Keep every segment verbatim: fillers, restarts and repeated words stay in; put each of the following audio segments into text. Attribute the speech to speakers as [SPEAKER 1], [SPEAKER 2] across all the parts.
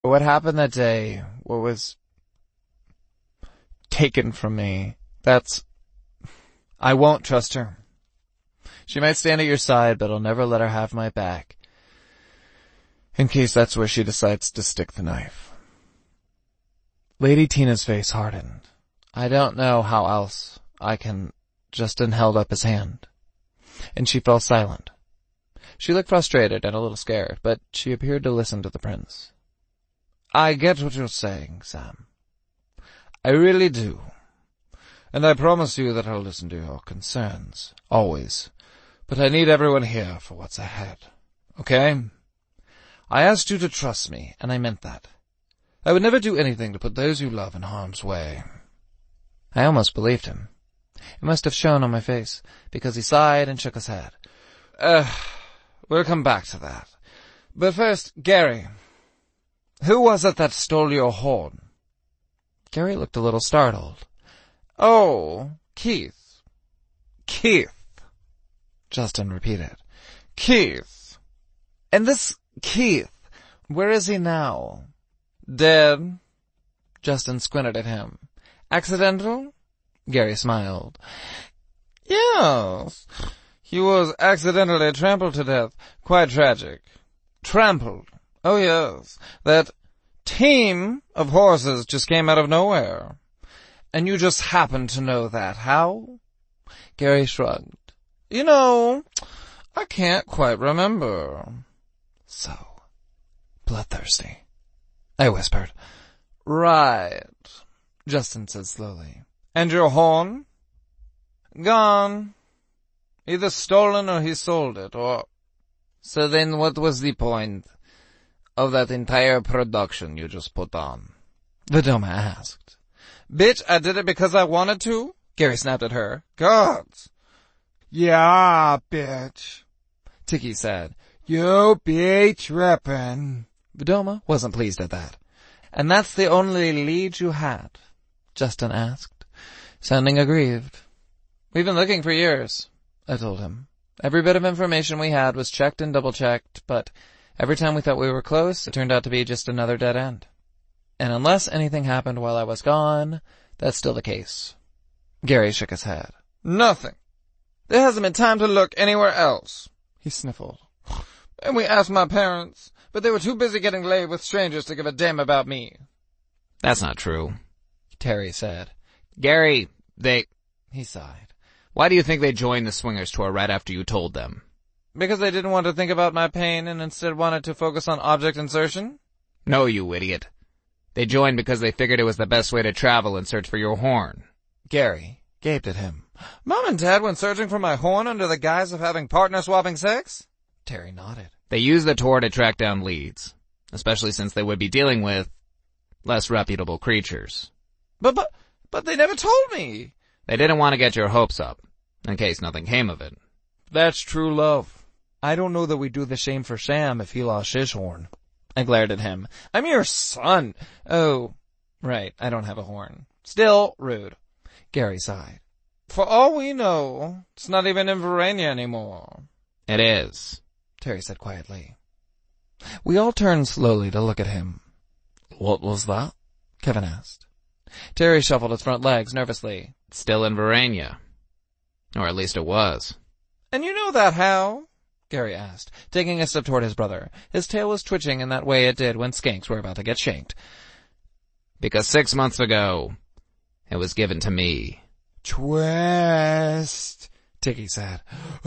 [SPEAKER 1] What happened that day, what was taken from me, that's... I won't trust her. She might stand at your side, but I'll never let her have my back. In case that's where she decides to stick the knife. Lady Tina's face hardened. I don't know how else I can... Justin held up his hand, and she fell silent. She looked frustrated and a little scared, but she appeared to listen to the prince. I get what you're saying, Sam. I really do. And I promise you that I'll listen to your concerns, always. But I need everyone here for what's ahead. Okay? I asked you to trust me, and I meant that. I would never do anything to put those you love in harm's way. I almost believed him. It must have shown on my face, because he sighed and shook his head. Uh, we'll come back to that. But first, Gary, who was it that stole your horn? Gary looked a little startled. Oh, Keith. Keith, Justin repeated. Keith. And this Keith, where is he now? Dead. Justin squinted at him. Accidental? Gary smiled. Yes, he was accidentally trampled to death. Quite tragic. Trampled. Oh yes, that team of horses just came out of nowhere. And you just happened to know that. How? Gary shrugged. You know, I can't quite remember. So, bloodthirsty, I whispered. Right, Justin said slowly. And your horn? Gone. Either stolen or he sold it, or... So then what was the point of that entire production you just put on? Vidoma asked. Bitch, I did it because I wanted to? Gary snapped at her. Gods. Yeah, bitch, Tiki said. You be trippin'. Vidoma wasn't pleased at that. And that's the only lead you had? Justin asked, sounding aggrieved. We've been looking for years, I told him. Every bit of information we had was checked and double-checked, but every time we thought we were close, it turned out to be just another dead end. And unless anything happened while I was gone, that's still the case. Gary shook his head. Nothing. There hasn't been time to look anywhere else, he sniffled. And we asked my parents, but they were too busy getting laid with strangers to give a damn about me. That's not true, Terry said. Gary, they... He sighed. Why do you think they joined the swingers tour right after you told them? Because they didn't want to think about my pain and instead wanted to focus on object insertion? No, you idiot. They joined because they figured it was the best way to travel and search for your horn. Gary gaped at him. Mom and Dad went searching for my horn under the guise of having partner-swapping sex? Terry nodded. They used the tour to track down leads, especially since they would be dealing with less reputable creatures. But, but, but they never told me. They didn't want to get your hopes up, in case nothing came of it. That's true love. I don't know that we'd do the same for Sam if he lost his horn. I glared at him. I'm your son. Oh, right, I don't have a horn. Still rude. Gary sighed. For all we know, it's not even in Verania anymore. It is, Terry said quietly. We all turned slowly to look at him. What was that? Kevin asked. Terry shuffled his front legs nervously. Still in Verania. Or at least it was. And you know that how? Gary asked, taking a step toward his brother. His tail was twitching in that way it did when skanks were about to get shanked. Because six months ago, it was given to me. Twist, Tiki said.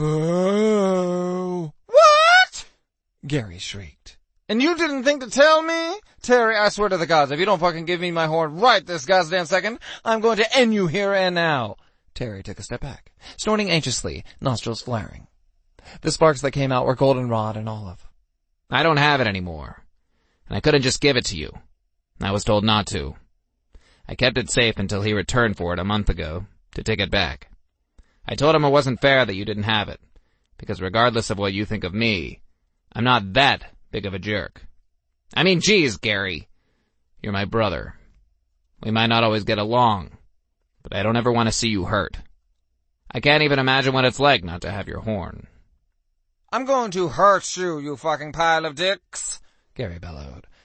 [SPEAKER 1] Oh. What? Gary shrieked. And you didn't think to tell me? Terry, I swear to the gods, if you don't fucking give me my horn right this goddamn second, I'm going to end you here and now. Terry took a step back, snorting anxiously, nostrils flaring. The sparks that came out were goldenrod and olive. I don't have it anymore, and I couldn't just give it to you. I was told not to. I kept it safe until he returned for it a month ago, to take it back. I told him it wasn't fair that you didn't have it, because regardless of what you think of me, I'm not that big of a jerk. I mean, geez, Gary. You're my brother. We might not always get along, but I don't ever want to see you hurt. I can't even imagine what it's like not to have your horn. I'm going to hurt you, you fucking pile of dicks, Gary bellowed,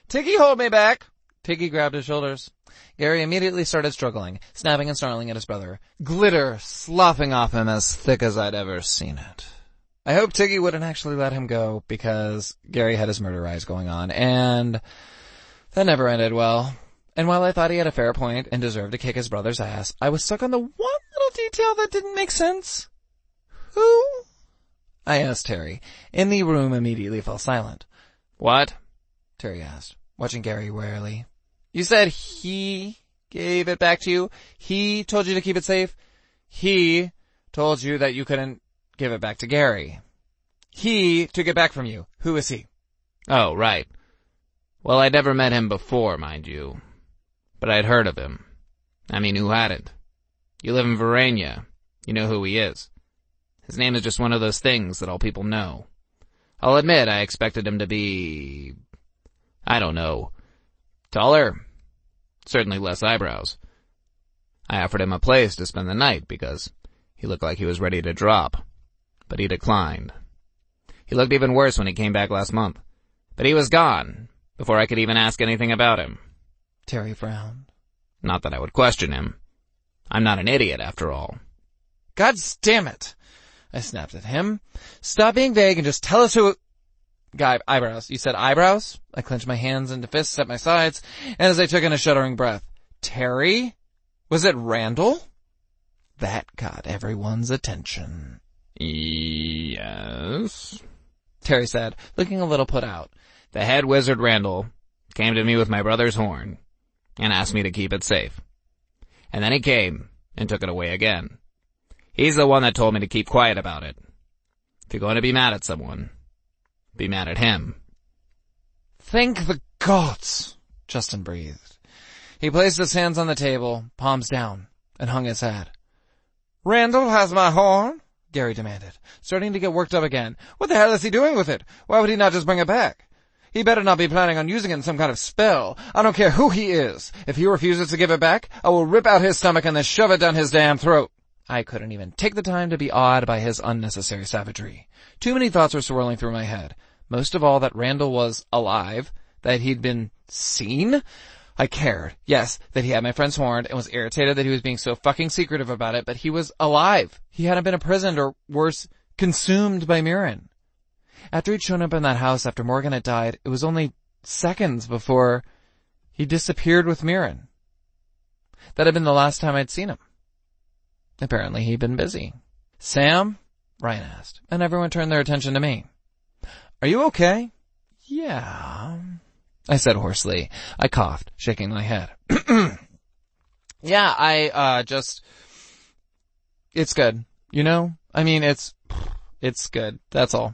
[SPEAKER 1] Tiggy, hold me back. Tiggy grabbed his shoulders. Gary immediately started struggling, snapping and snarling at his brother, glitter sloughing off him as thick as I'd ever seen it. I hoped Tiggy wouldn't actually let him go, because Gary had his murder eyes going on, and that never ended well. And while I thought he had a fair point and deserved to kick his brother's ass, I was stuck on the one little detail that didn't make sense. Who? I asked Terry, and the room immediately fell silent. What? Terry asked, watching Gary warily. You said he gave it back to you? He told you to keep it safe? He told you that you couldn't give it back to Gary. He took it back from you. Who is he?
[SPEAKER 2] Oh, right. Well, I'd never met him before, mind you. But I'd heard of him. I mean, who hadn't? You live in Verania. You know who he is. His name is just one of those things that all people know. I'll admit I expected him to be... I don't know... taller. Certainly less eyebrows. I offered him a place to spend the night because he looked like he was ready to drop. But he declined. He looked even worse when he came back last month. But he was gone before I could even ask anything about him.
[SPEAKER 1] Terry frowned.
[SPEAKER 2] Not that I would question him. I'm not an idiot, after all.
[SPEAKER 1] God damn it! I snapped at him. Stop being vague and just tell us who... Guy, eyebrows. You said eyebrows? I clenched my hands into fists at my sides, and as I took in a shuddering breath. Terry? Was it Randall? That got everyone's attention.
[SPEAKER 2] Yes?
[SPEAKER 1] Terry said, looking a little put out.
[SPEAKER 2] The head wizard Randall came to me with my brother's horn, and asked me to keep it safe. And then he came, and took it away again. He's the one that told me to keep quiet about it. If you're going to be mad at someone... be mad at him.
[SPEAKER 1] Thank the gods, Justin breathed. He placed his hands on the table, palms down, and hung his head. Randall has my horn? Gary demanded, starting to get worked up again. What the hell is he doing with it? Why would he not just bring it back? He better not be planning on using it in some kind of spell. I don't care who he is. If he refuses to give it back, I will rip out his stomach and then shove it down his damn throat. I couldn't even take the time to be awed by his unnecessary savagery. Too many thoughts were swirling through my head. Most of all, that Randall was alive, that he'd been seen. I cared, yes, that he had my friend's horn and was irritated that he was being so fucking secretive about it, but he was alive. He hadn't been imprisoned or, worse, consumed by Mirren. After he'd shown up in that house after Morgan had died, it was only seconds before he disappeared with Mirren. That had been the last time I'd seen him. Apparently he'd been busy. Sam? Ryan asked, and everyone turned their attention to me. Are you okay? Yeah, I said hoarsely. I coughed, shaking my head. Yeah, I, uh, just, it's good. You know? I mean, it's, it's good. That's all.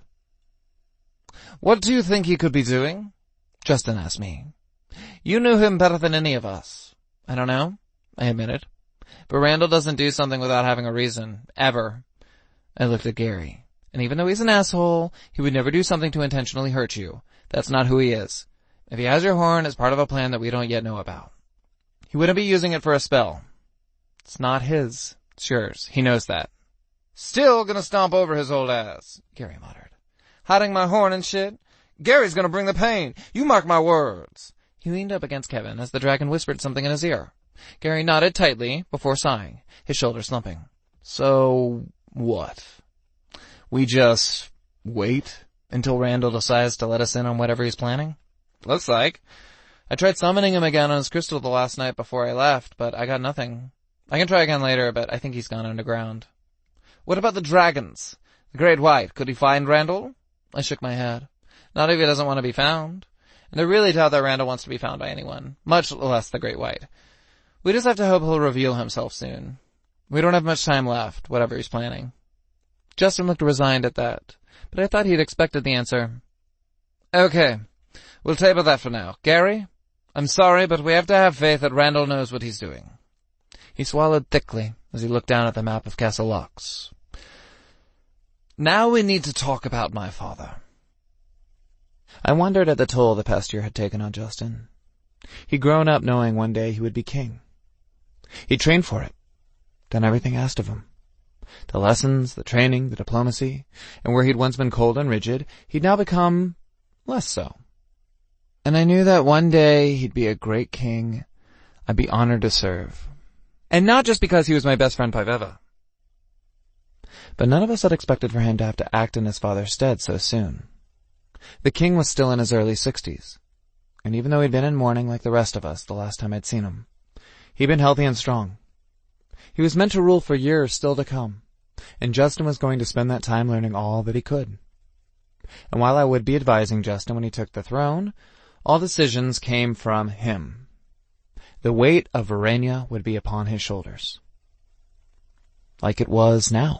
[SPEAKER 1] What do you think he could be doing? Justin asked me. You knew him better than any of us. I don't know, I admitted. But Randall doesn't do something without having a reason. Ever. I looked at Gary. And even though he's an asshole, he would never do something to intentionally hurt you. That's not who he is. If he has your horn, it's part of a plan that we don't yet know about. He wouldn't be using it for a spell. It's not his. It's yours. He knows that. Still gonna stomp over his old ass, Gary muttered. Hiding my horn and shit? Gary's gonna bring the pain. You mark my words. He leaned up against Kevin as the dragon whispered something in his ear. Gary nodded tightly before sighing, his shoulders slumping. So, what? We just wait until Randall decides to let us in on whatever he's planning? Looks like. I tried summoning him again on his crystal the last night before I left, but I got nothing. I can try again later, but I think he's gone underground. What about the dragons? The Great White, could he find Randall? I shook my head. Not if he doesn't want to be found. And I really doubt that Randall wants to be found by anyone, much less the Great White. We just have to hope he'll reveal himself soon. We don't have much time left, whatever he's planning. Justin looked resigned at that, but I thought he'd expected the answer. Okay, we'll table that for now. Gary, I'm sorry, but we have to have faith that Randall knows what he's doing. He swallowed thickly as he looked down at the map of Castle Lux. Now we need to talk about my father. I wondered at the toll the past year had taken on Justin. He'd grown up knowing one day he would be king. He'd trained for it, done everything asked of him. The lessons, the training, the diplomacy, and where he'd once been cold and rigid, he'd now become less so. And I knew that one day he'd be a great king I'd be honored to serve. And not just because he was my best friend Paiveva. But none of us had expected for him to have to act in his father's stead so soon. The king was still in his early sixties, and even though he'd been in mourning like the rest of us the last time I'd seen him, he'd been healthy and strong. He was meant to rule for years still to come, and Justin was going to spend that time learning all that he could. And while I would be advising Justin when he took the throne, all decisions came from him. The weight of Varennia would be upon his shoulders. Like it was now.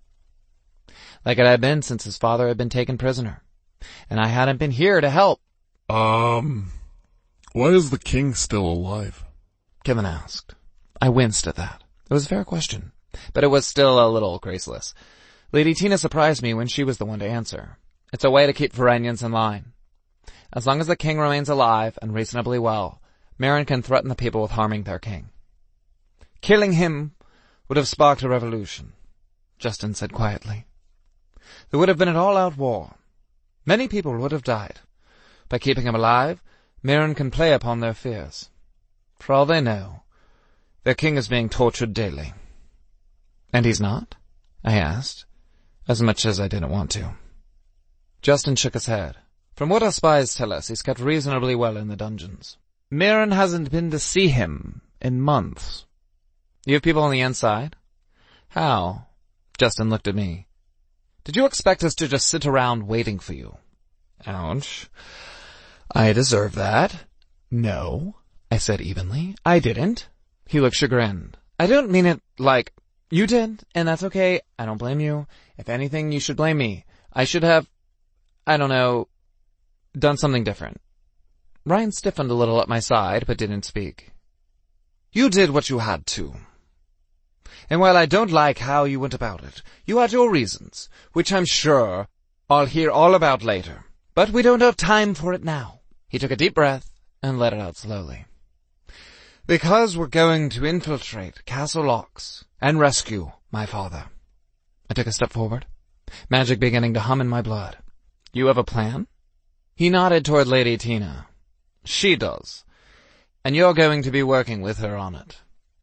[SPEAKER 1] Like it had been since his father had been taken prisoner, and I hadn't been here to help.
[SPEAKER 3] Um, why is the king still alive?
[SPEAKER 1] Kevin asked. I winced at that. It was a fair question, but it was still a little graceless. Lady Tina surprised me when she was the one to answer. It's a way to keep Varennians in line. As long as the king remains alive and reasonably well, Meryn can threaten the people with harming their king. Killing him would have sparked a revolution, Justin said quietly. There would have been an all-out war. Many people would have died. By keeping him alive, Meryn can play upon their fears. For all they know, their king is being tortured daily. And he's not? I asked, as much as I didn't want to. Justin shook his head. From what our spies tell us, he's kept reasonably well in the dungeons. Meryn hasn't been to see him in months. You have people on the inside? How? Justin looked at me. Did you expect us to just sit around waiting for you? Ouch. I deserve that. No, I said evenly. I didn't. He looked chagrined. I don't mean it like, you did, and that's okay. I don't blame you. If anything, you should blame me. I should have, I don't know, done something different. Ryan stiffened a little at my side, but didn't speak. You did what you had to. And while I don't like how you went about it, you had your reasons, which I'm sure I'll hear all about later. But we don't have time for it now. He took a deep breath and let it out slowly. Because we're going to infiltrate Castle Locks and rescue my father. I took a step forward, magic beginning to hum in my blood. You have a plan? He nodded toward Lady Tina. She does. And you're going to be working with her on it.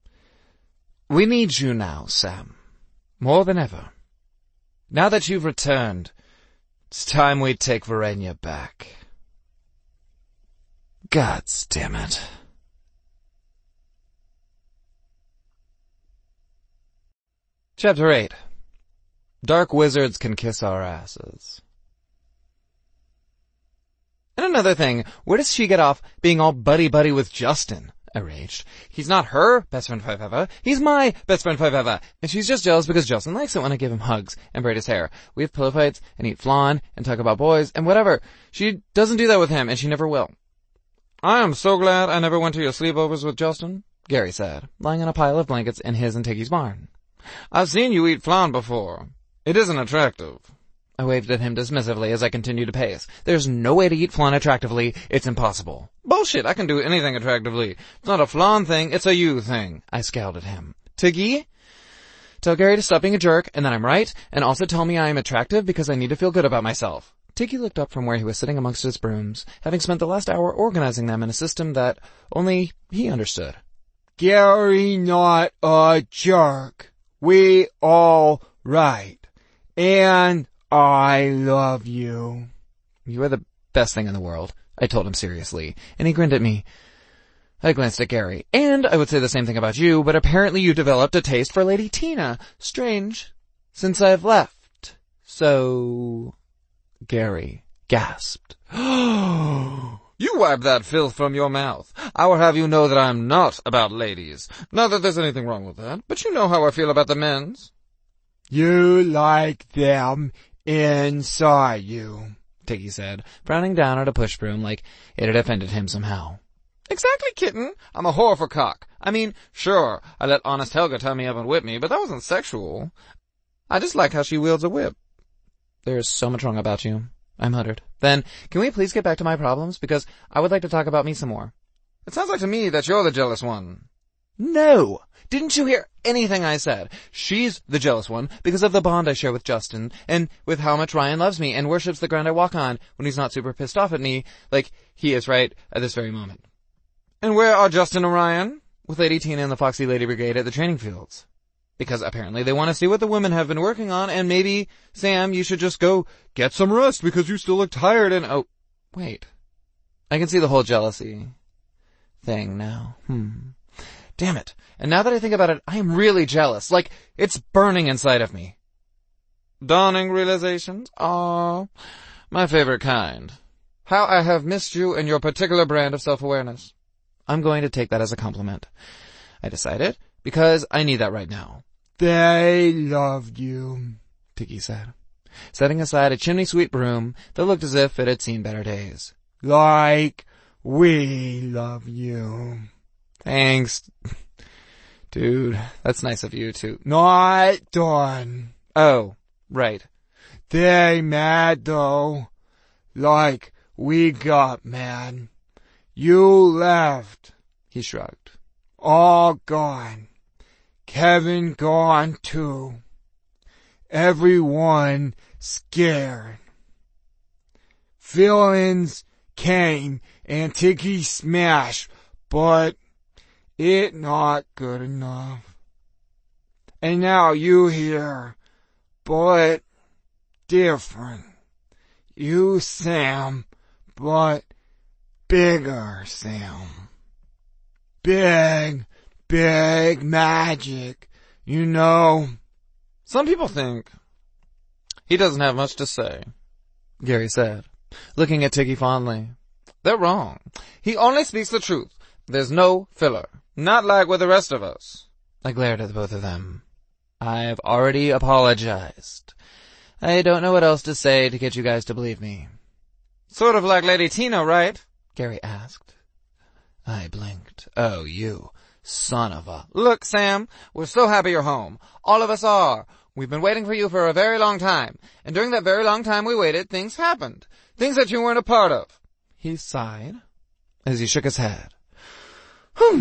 [SPEAKER 1] We need you now, Sam. More than ever. Now that you've returned, it's time we take Varennia back. Gods damn it. Chapter eight. Dark wizards can kiss our asses. And another thing, where does she get off being all buddy-buddy with Justin? I raged. He's not her best friend Paiveva. He's my best friend Paiveva. And she's just jealous because Justin likes it when I give him hugs and braid his hair. We have pillow fights and eat flan and talk about boys and whatever. She doesn't do that with him and she never will. I am so glad I never went to your sleepovers with Justin, Gary said, lying on a pile of blankets in his and Tiggy's barn. I've seen you eat flan before. It isn't attractive. I waved at him dismissively as I continued to pace. There's no way to eat flan attractively. It's impossible. Bullshit, I can do anything attractively. It's not a flan thing, it's a you thing. I scowled at him. Tiggy? Tell Gary to stop being a jerk, and that I'm right, and also tell me I am attractive because I need to feel good about myself. Tiggy looked up from where he was sitting amongst his brooms, having spent the last hour organizing them in a system that only he understood. Gary not a jerk. We all right. And I love you. You are the best thing in the world, I told him seriously, and he grinned at me. I glanced at Gary, and I would say the same thing about you, but apparently you developed a taste for Lady Tina. Strange, since I've left. So... Gary gasped. You wipe that filth from your mouth. I will have you know that I am not about ladies. Not that there's anything wrong with that, but you know how I feel about the men's. You like them inside you, Tiggy said, frowning down at a push broom like it had offended him somehow. Exactly, kitten. I'm a whore for cock. I mean, sure, I let Honest Helga tie me up and whip me, but that wasn't sexual. I just like how she wields a whip. There's so much wrong about you, I muttered. Then, can we please get back to my problems? Because I would like to talk about me some more. It sounds like to me that you're the jealous one. No! Didn't you hear anything I said? She's the jealous one because of the bond I share with Justin and with how much Ryan loves me and worships the ground I walk on when he's not super pissed off at me like he is right at this very moment. And where are Justin and Ryan? With Lady Tina and the Foxy Lady Brigade at the training fields. Because apparently they want to see what the women have been working on, and maybe, Sam, you should just go get some rest because you still look tired and, oh, wait. I can see the whole jealousy thing now. Hmm. Damn it. And now that I think about it, I am really jealous. Like, it's burning inside of me. Dawning realizations? Aww. My favorite kind. How I have missed you and your particular brand of self-awareness. I'm going to take that as a compliment. I decided, because I need that right now. They loved you, Tiki said, setting aside a chimney-sweep broom that looked as if it had seen better days. Like we love you. Thanks. Dude, that's nice of you to... Not done. Oh, right. They mad though. Like we got mad. You left. He shrugged. All gone. Kevin gone too. Everyone scared. Feelings came and Tiki smash, but it not good enough. And now you here, but different. You Sam, but bigger Sam. Big, big magic, you know. Some people think he doesn't have much to say, Gary said, looking at Tiki fondly. They're wrong. He only speaks the truth. There's no filler. Not like with the rest of us. I glared at the both of them. I've already apologized. I don't know what else to say to get you guys to believe me. Sort of like Lady Tina, right? Gary asked. I blinked. Oh, you son of a... Look, Sam, we're so happy you're home. All of us are. We've been waiting for you for a very long time. And during that very long time we waited, things happened. Things that you weren't a part of. He sighed as he shook his head. Hmm.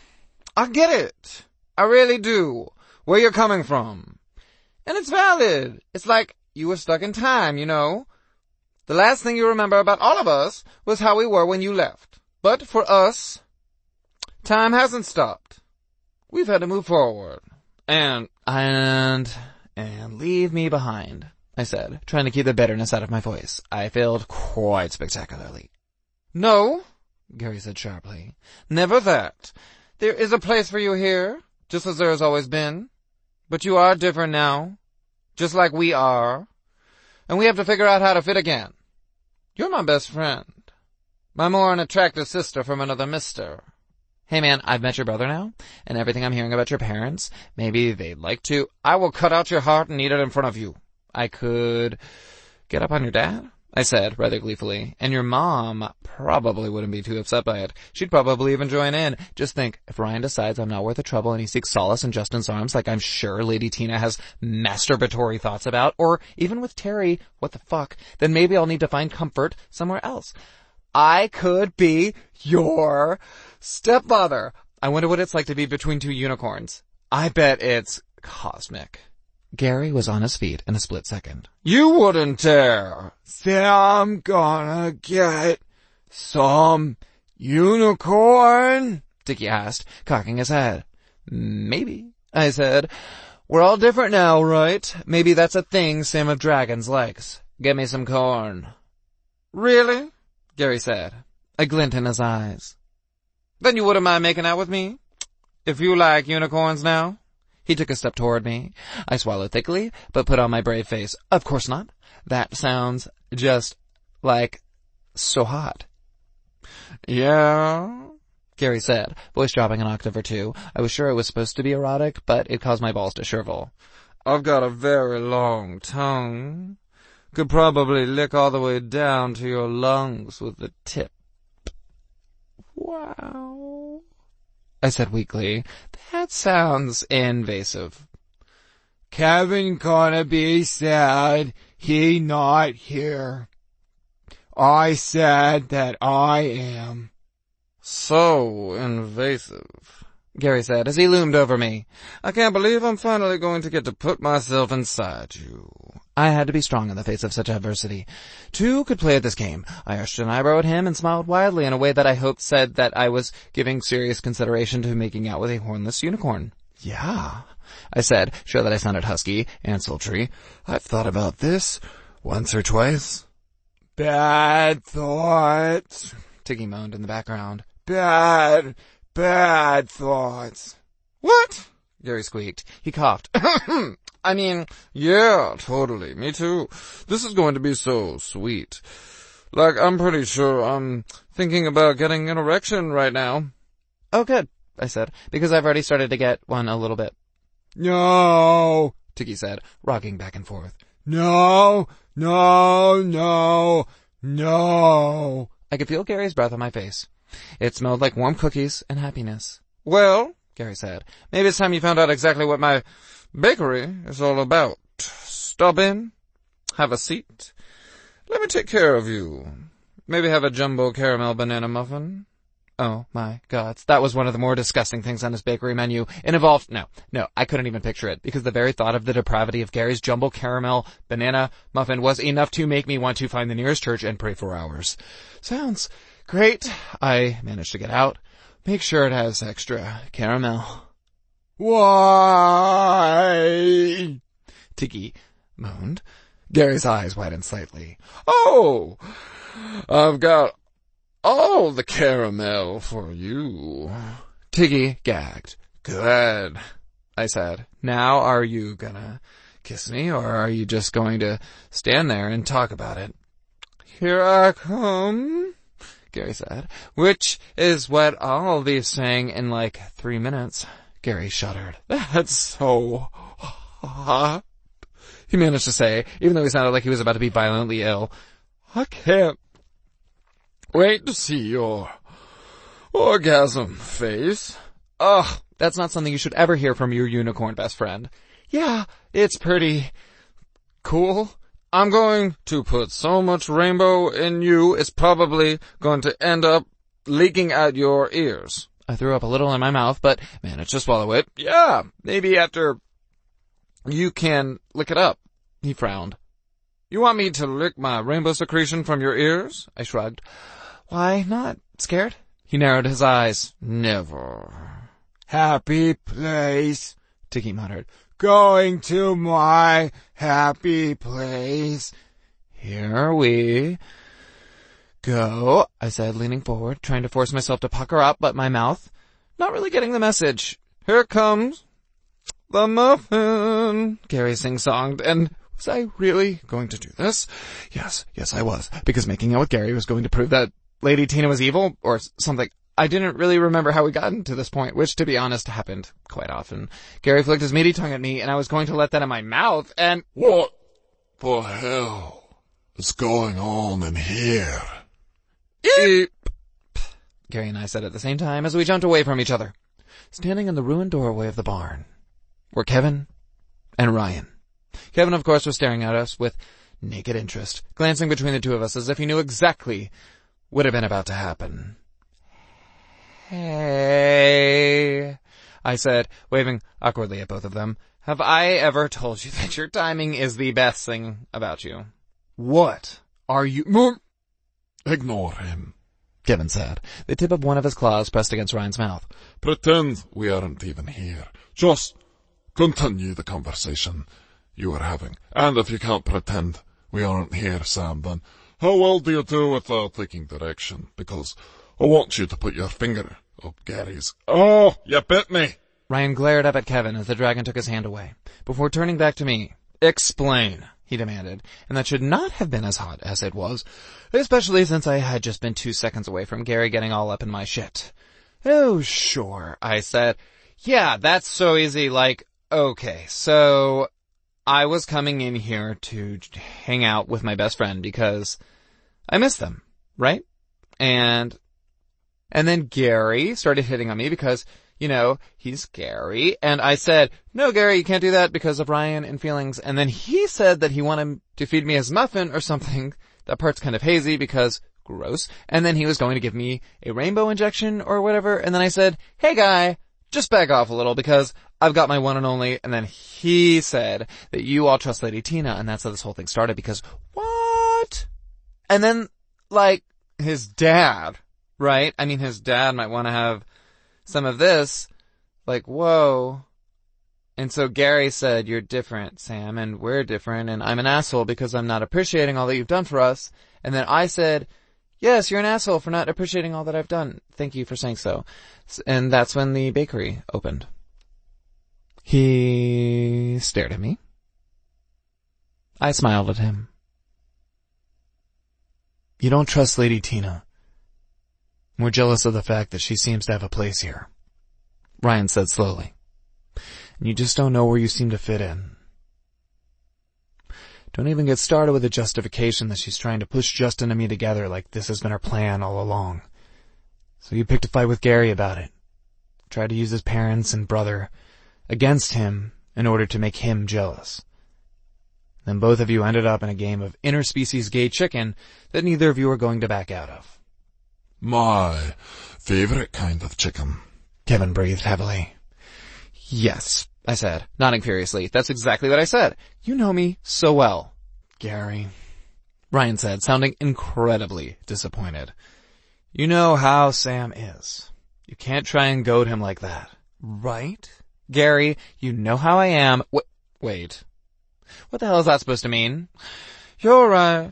[SPEAKER 1] I get it. I really do. Where you're coming from. And it's valid. It's like you were stuck in time, you know. The last thing you remember about all of us was how we were when you left. But for us, time hasn't stopped. We've had to move forward. And, and, and leave me behind, I said, trying to keep the bitterness out of my voice. I failed quite spectacularly. No, Gary said sharply. Never that. There is a place for you here, just as there has always been. But you are different now, just like we are. And we have to figure out how to fit again. You're my best friend. My more unattractive sister from another mister. Hey man, I've met your brother now, and everything I'm hearing about your parents, maybe they'd like to. I will cut out your heart and eat it in front of you. I could get up on your dad, I said, rather gleefully, and your mom probably wouldn't be too upset by it. She'd probably even join in. Just think, if Ryan decides I'm not worth the trouble and he seeks solace in Justin's arms like I'm sure Lady Tina has masturbatory thoughts about, or even with Terry, what the fuck, then maybe I'll need to find comfort somewhere else. I could be your stepmother. I wonder what it's like to be between two unicorns. I bet it's cosmic. Gary was on his feet in a split second. You wouldn't dare. Say I'm gonna get some unicorn? Tiki asked, cocking his head. Maybe, I said. We're all different now, right? Maybe that's a thing Sam of Dragons likes. Get me some corn. Really? Gary said, a glint in his eyes. Then you wouldn't mind making out with me? If you like unicorns now? He took a step toward me. I swallowed thickly, but put on my brave face. Of course not. That sounds just like so hot. Yeah, Gary said, voice dropping an octave or two. I was sure it was supposed to be erotic, but it caused my balls to shrivel. I've got a very long tongue. Could probably lick all the way down to your lungs with the tip. Wow, I said weakly. That sounds invasive. Kevin gonna be sad he not here. I said that I am. So invasive.
[SPEAKER 2] Gary said as he loomed over me. I can't believe I'm finally going to get to put myself inside you. I had to be strong in the face of such adversity. Two could play at this game. I arched an eyebrow at him and smiled wildly in a way that I hoped said that I was giving serious consideration to making out with a hornless unicorn. Yeah, I said, sure that I sounded husky and sultry. I've thought about this once or twice. Bad thoughts, Tiggy moaned in the background. Bad, bad thoughts. What? Gary squeaked. He coughed. I mean, yeah, totally. Me too. This is going to be so sweet. Like, I'm pretty sure I'm thinking about getting an erection right now. Oh, good, I said, because I've already started to get one a little bit. No, Tiggy said, rocking back and forth. No, no, no, no. I could feel Gary's breath on my face. It smelled like warm cookies and happiness. Well, Gary said, maybe it's time you found out exactly what my bakery is all about. Stop in, have a seat. Let me take care of you. Maybe have a jumbo caramel banana muffin. Oh my gods, that was one of the more disgusting things on his bakery menu. It involved, no, no, I couldn't even picture it, because the very thought of the depravity of Gary's jumbo caramel banana muffin was enough to make me want to find the nearest church and pray for hours. Sounds great. I managed to get out. Make sure it has extra caramel. Why? Tiggy moaned. Gary's eyes widened slightly. Oh, I've got all the caramel for you. Tiggy gagged. Good, I said. Now are you gonna kiss me, or are you just going to stand there and talk about it? Here I come, Gary said, which is what I'll be saying in like three minutes. Gary shuddered. That's so hot, he managed to say, even though he sounded like he was about to be violently ill. I can't wait to see your orgasm face. Ugh, that's not something you should ever hear from your unicorn best friend. Yeah, it's pretty cool. I'm going to put so much rainbow in you, it's probably going to end up leaking out your ears. I threw up a little in my mouth, but managed to swallow it. Yeah, maybe after you can lick it up. He frowned. You want me to lick my rainbow secretion from your ears? I shrugged. Why not? Scared? He narrowed his eyes. Never. Happy place, Tiggy muttered. Going to my happy place. Here we go, I said, leaning forward, trying to force myself to pucker up, but my mouth not really getting the message. Here comes the muffin, Gary sing-songed, and was I really going to do this? Yes, yes I was, because making out with Gary was going to prove that Lady Tina was evil, or something. I didn't really remember how we got to this point, which, to be honest, happened quite often. Gary flicked his meaty tongue at me, and I was going to let that in my mouth, and...
[SPEAKER 3] What the hell is going on in here?
[SPEAKER 2] Eep! Gary and I said at the same time as we jumped away from each other. Standing in the ruined doorway of the barn were Kevin and Ryan. Kevin, of course, was staring at us with naked interest, glancing between the two of us as if he knew exactly what had been about to happen. Hey, I said, waving awkwardly at both of them. Have I ever told you that your timing is the best thing about you? What are you...
[SPEAKER 3] Ignore him,
[SPEAKER 4] Kevin said, the tip of one of his claws pressed against Ryan's mouth.
[SPEAKER 3] Pretend we aren't even here. Just continue the conversation you were having. And if you can't pretend we aren't here, Sam, then how well do you do without taking direction? Because I want you to put your finger up Gary's. Oh, you bit me!
[SPEAKER 4] Ryan glared up at Kevin as the dragon took his hand away, before turning back to me. Explain, he demanded, and that should not have been as hot as it was, especially since I had just been two seconds away from Gary getting all up in my shit. Oh, sure, I said. Yeah, that's so easy, like, okay, so I was coming in here to hang out with my best friend because I miss them, right? And, and then Gary started hitting on me because, you know, he's Gary. And I said, no, Gary, you can't do that because of Ryan and feelings. And then he said that he wanted to feed me his muffin or something. That part's kind of hazy because gross. And then he was going to give me a rainbow injection or whatever. And then I said, hey guy, just back off a little because I've got my one and only, and then he said that you all trust Lady Tina, and that's how this whole thing started because, what? And then, like, his dad, right? I mean, his dad might want to have some of this, like, whoa. And so Gary said, you're different, Sam, and we're different, and I'm an asshole because I'm not appreciating all that you've done for us. And then I said, yes, you're an asshole for not appreciating all that I've done. Thank you for saying so. And that's when the bakery opened. He stared at me. I smiled at him. You don't trust Lady Tina. We're jealous of the fact that she seems to have a place here, Ryan said slowly. And you just don't know where you seem to fit in. Don't even get started with the justification that she's trying to push Justin and me together like this has been her plan all along. So you picked a fight with Gary about it. Tried to use his parents and brother against him in order to make him jealous. Then both of you ended up in a game of interspecies gay chicken that neither of you are going to back out of.
[SPEAKER 3] My favorite kind of chicken.
[SPEAKER 4] Kevin breathed heavily. Yes, I said, nodding furiously. That's exactly what I said. You know me so well. Gary, Ryan said, sounding incredibly disappointed. You know how Sam is. You can't try and goad him like that. Right? Gary, you know how I am. Wait, wait. What the hell is that supposed to mean? You're right.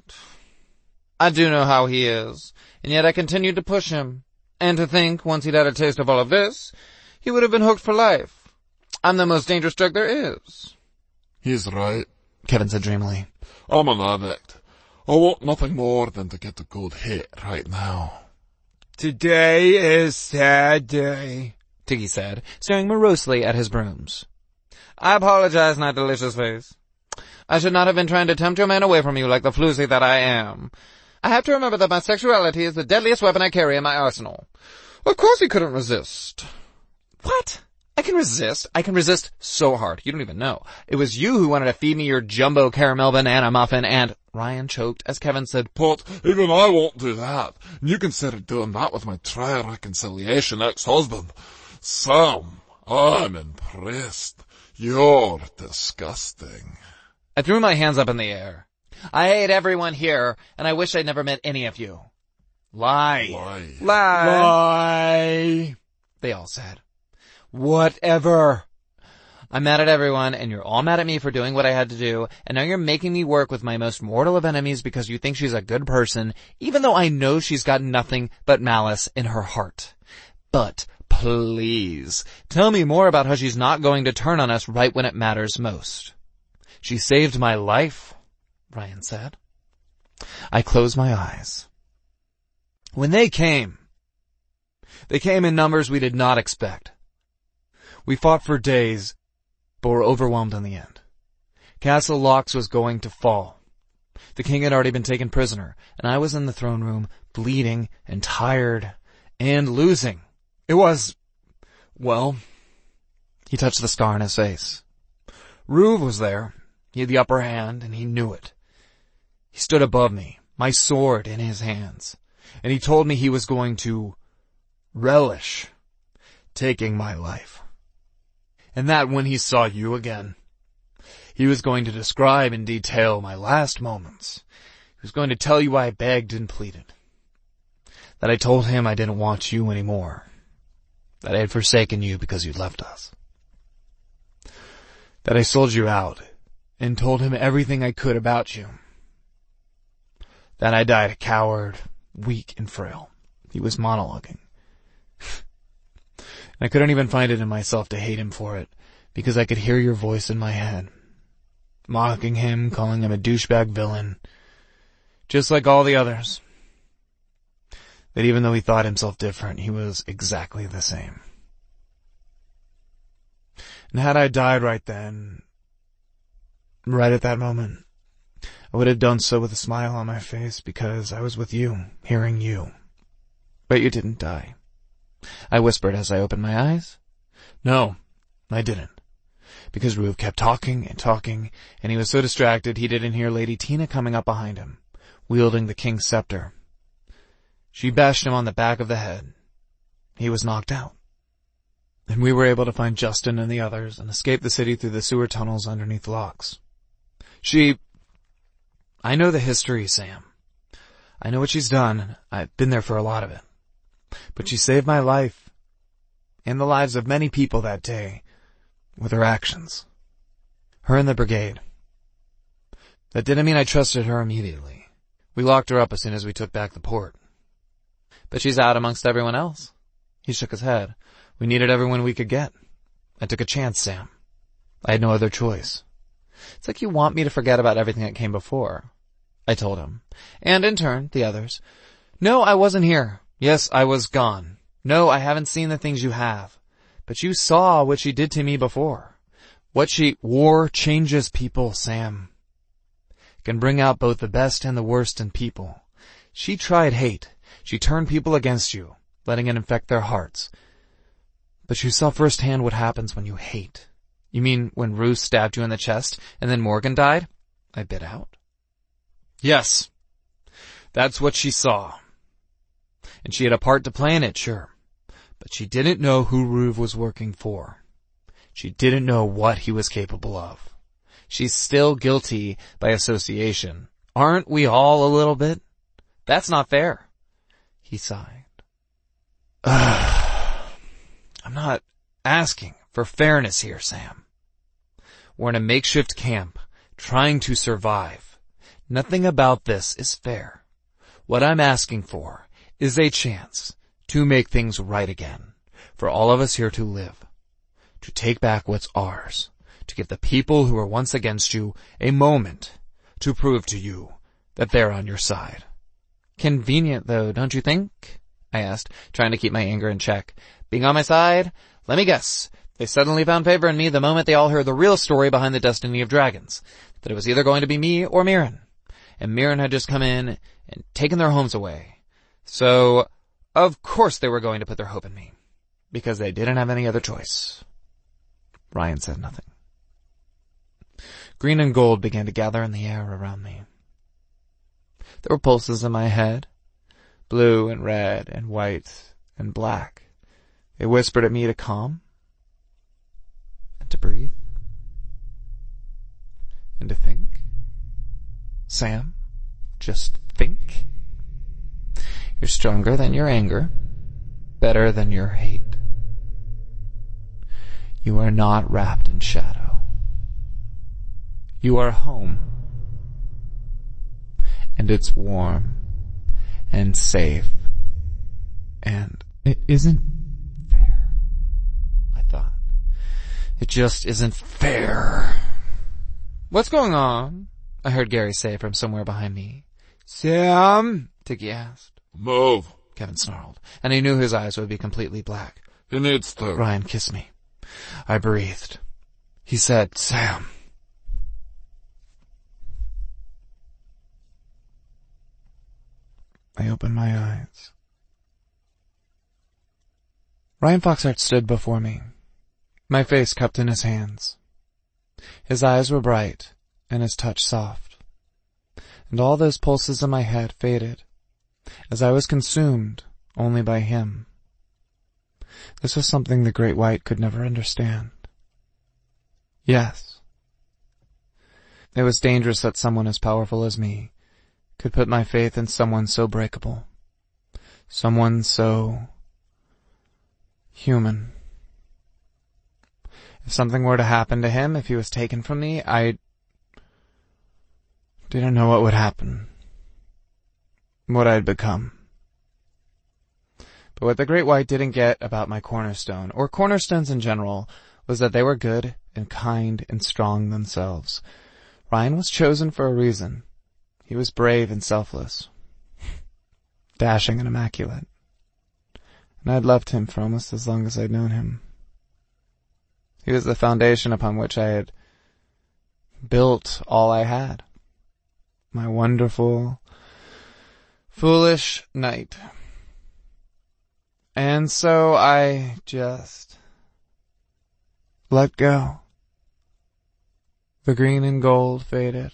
[SPEAKER 4] I do know how he is, and yet I continued to push him. And to think, once he'd had a taste of all of this, he would have been hooked for life. I'm the most dangerous drug there is.
[SPEAKER 3] He's right,
[SPEAKER 4] Kevin said dreamily.
[SPEAKER 3] I'm an addict. I want nothing more than to get a good hit right now.
[SPEAKER 5] Today is sad day,
[SPEAKER 4] Tiggy said, staring morosely at his brooms.
[SPEAKER 5] I apologize, my delicious face. I should not have been trying to tempt your man away from you like the floozy that I am. I have to remember that my sexuality is the deadliest weapon I carry in my arsenal. Of course he couldn't resist.
[SPEAKER 4] What? I can resist. I can resist so hard. You don't even know. It was you who wanted to feed me your jumbo caramel banana muffin and... Ryan choked as Kevin said,
[SPEAKER 3] But even I won't do that. And you consider doing that with my trial reconciliation ex-husband. Sam, I'm impressed. You're disgusting.
[SPEAKER 4] I threw my hands up in the air. I hate everyone here, and I wish I'd never met any of you. Lie.
[SPEAKER 3] Lie.
[SPEAKER 5] Lie.
[SPEAKER 4] Lie. They all said. Whatever. I'm mad at everyone, and you're all mad at me for doing what I had to do, and now you're making me work with my most mortal of enemies because you think she's a good person, even though I know she's got nothing but malice in her heart. But please, tell me more about how she's not going to turn on us right when it matters most. She saved my life, Ryan said. I closed my eyes. When they came, they came in numbers we did not expect. We fought for days, but were overwhelmed in the end. Castle Locks was going to fall. The king had already been taken prisoner, and I was in the throne room, bleeding and tired and losing. It was, well, he touched the scar on his face. Ruve was there. He had the upper hand, and he knew it. He stood above me, my sword in his hands, and he told me he was going to relish taking my life. And that when he saw you again, he was going to describe in detail my last moments. He was going to tell you I begged and pleaded. That I told him I didn't want you anymore. That I had forsaken you because you'd left us. That I sold you out and told him everything I could about you. That I died a coward, weak and frail. He was monologuing. I couldn't even find it in myself to hate him for it, because I could hear your voice in my head, mocking him, calling him a douchebag villain, just like all the others. That even though he thought himself different, he was exactly the same. And had I died right then, right at that moment, I would have done so with a smile on my face because I was with you, hearing you. But you didn't die. I whispered as I opened my eyes. No, I didn't. Because Ruve kept talking and talking, and he was so distracted he didn't hear Lady Tina coming up behind him, wielding the king's scepter. She bashed him on the back of the head. He was knocked out. and we were able to find Justin and the others and escape the city through the sewer tunnels underneath locks. She... I know the history, Sam. I know what she's done. I've been there for a lot of it. But she saved my life, and the lives of many people that day, with her actions. Her and the brigade. That didn't mean I trusted her immediately. We locked her up as soon as we took back the port.
[SPEAKER 1] But she's out amongst everyone else.
[SPEAKER 4] He shook his head. We needed everyone we could get. I took a chance, Sam. I had no other choice.
[SPEAKER 1] It's like you want me to forget about everything that came before, I told him. And in turn, the others. No, I wasn't here. Yes, I was gone. No, I haven't seen the things you have. But you saw what she did to me before. What she...
[SPEAKER 4] War changes people, Sam. It can bring out both the best and the worst in people. She tried hate. She turned people against you, letting it infect their hearts. But you saw firsthand what happens when you hate.
[SPEAKER 1] You mean when Ruth stabbed you in the chest and then Morgan died? I bit out.
[SPEAKER 4] Yes. That's what she saw. And she had a part to play in it, sure. But she didn't know who Ruth was working for. She didn't know what he was capable of.
[SPEAKER 1] She's still guilty by association. Aren't we all a little bit? That's not fair. He sighed.
[SPEAKER 4] I'm not asking for fairness here, Sam. We're in a makeshift camp, trying to survive. Nothing about this is fair. What I'm asking for is a chance to make things right again, for all of us here to live, to take back what's ours, to give the people who were once against you a moment to prove to you that they're on your side.
[SPEAKER 1] Convenient, though, don't you think? I asked, trying to keep my anger in check. Being on my side? Let me guess. They suddenly found favor in me the moment they all heard the real story behind the destiny of dragons. That it was either going to be me or Mirren. And Mirren had just come in and taken their homes away. So, of course they were going to put their hope in me. Because they didn't have any other choice. Ryan said nothing.
[SPEAKER 4] Green and gold began to gather in the air around me.
[SPEAKER 1] There were pulses in my head. Blue and red and white and black. They whispered at me to calm. And to breathe. And to think. Sam, just think. You're stronger than your anger. Better than your hate. You are not wrapped in shadow. You are home. And it's warm. And safe. And it isn't fair, I thought. It just isn't fair. What's going on? I heard Gary say from somewhere behind me.
[SPEAKER 4] Sam?
[SPEAKER 1] Tiki asked.
[SPEAKER 3] Move.
[SPEAKER 1] Kevin snarled, and he knew his eyes would be completely black.
[SPEAKER 3] He needs to.
[SPEAKER 1] Ryan kissed me. I breathed. He said, Sam. I opened my eyes. Ryan Foxhart stood before me, my face cupped in his hands. His eyes were bright, and his touch soft. And all those pulses in my head faded, as I was consumed only by him. This was something the Great White could never understand. Yes. It was dangerous that someone as powerful as me could put my faith in someone so breakable. Someone so human. If something were to happen to him, if he was taken from me, I didn't know what would happen. What I'd become. But what the Great White didn't get about my cornerstone, or cornerstones in general, was that they were good and kind and strong themselves. Ryan was chosen for a reason. He was brave and selfless. Dashing and immaculate. And I'd loved him for almost as long as I'd known him. He was the foundation upon which I had built all I had. My wonderful, foolish knight. And so I just let go. The green and gold faded.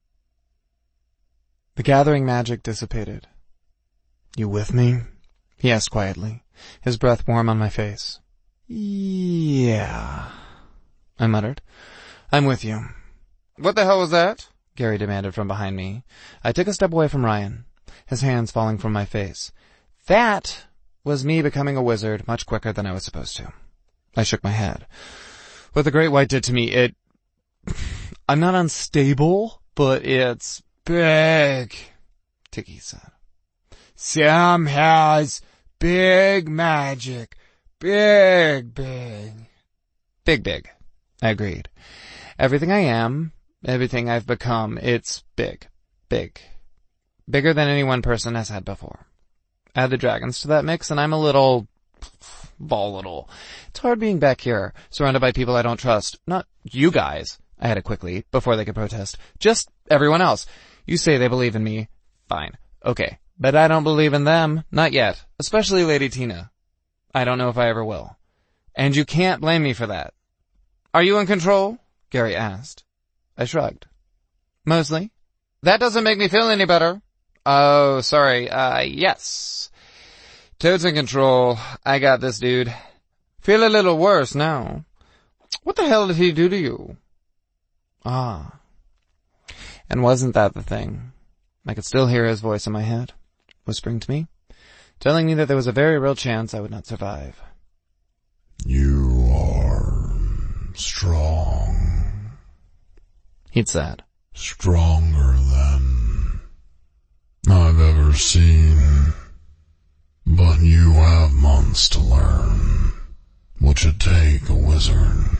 [SPEAKER 1] The gathering magic dissipated. You with me? He asked quietly, his breath warm on my face.
[SPEAKER 4] Yeah, I muttered. I'm with you.
[SPEAKER 5] What the hell was that?
[SPEAKER 4] Gary demanded from behind me. I took a step away from Ryan, his hands falling from my face. That was me becoming a wizard much quicker than I was supposed to. I shook my head. What the Great White did to me, it... I'm not unstable, but it's big, Tiki said. Sam has big magic. Big, big. Big, big. I agreed. Everything I am, everything I've become, it's big. Big. Bigger than any one person has had before. Add the dragons to that mix and I'm a little... volatile. It's hard being back here, surrounded by people I don't trust. Not you guys, I added quickly, before they could protest. Just everyone else. You say they believe in me. Fine. Okay. But I don't believe in them. Not yet. Especially Lady Tina. I don't know if I ever will. And you can't blame me for that. Are you in control? Gary asked. I shrugged. Mostly.
[SPEAKER 5] That doesn't make me feel any better.
[SPEAKER 4] Oh, sorry. Uh, yes.
[SPEAKER 5] Toad's in control. I got this, dude. Feel a little worse now. What the hell did he do to you?
[SPEAKER 4] Ah. And wasn't that the thing? I could still hear his voice in my head, whispering to me, telling me that there was a very real chance I would not survive.
[SPEAKER 3] You are strong.
[SPEAKER 4] He'd said.
[SPEAKER 3] Stronger than I've ever seen. But you have months to learn, which would take a wizard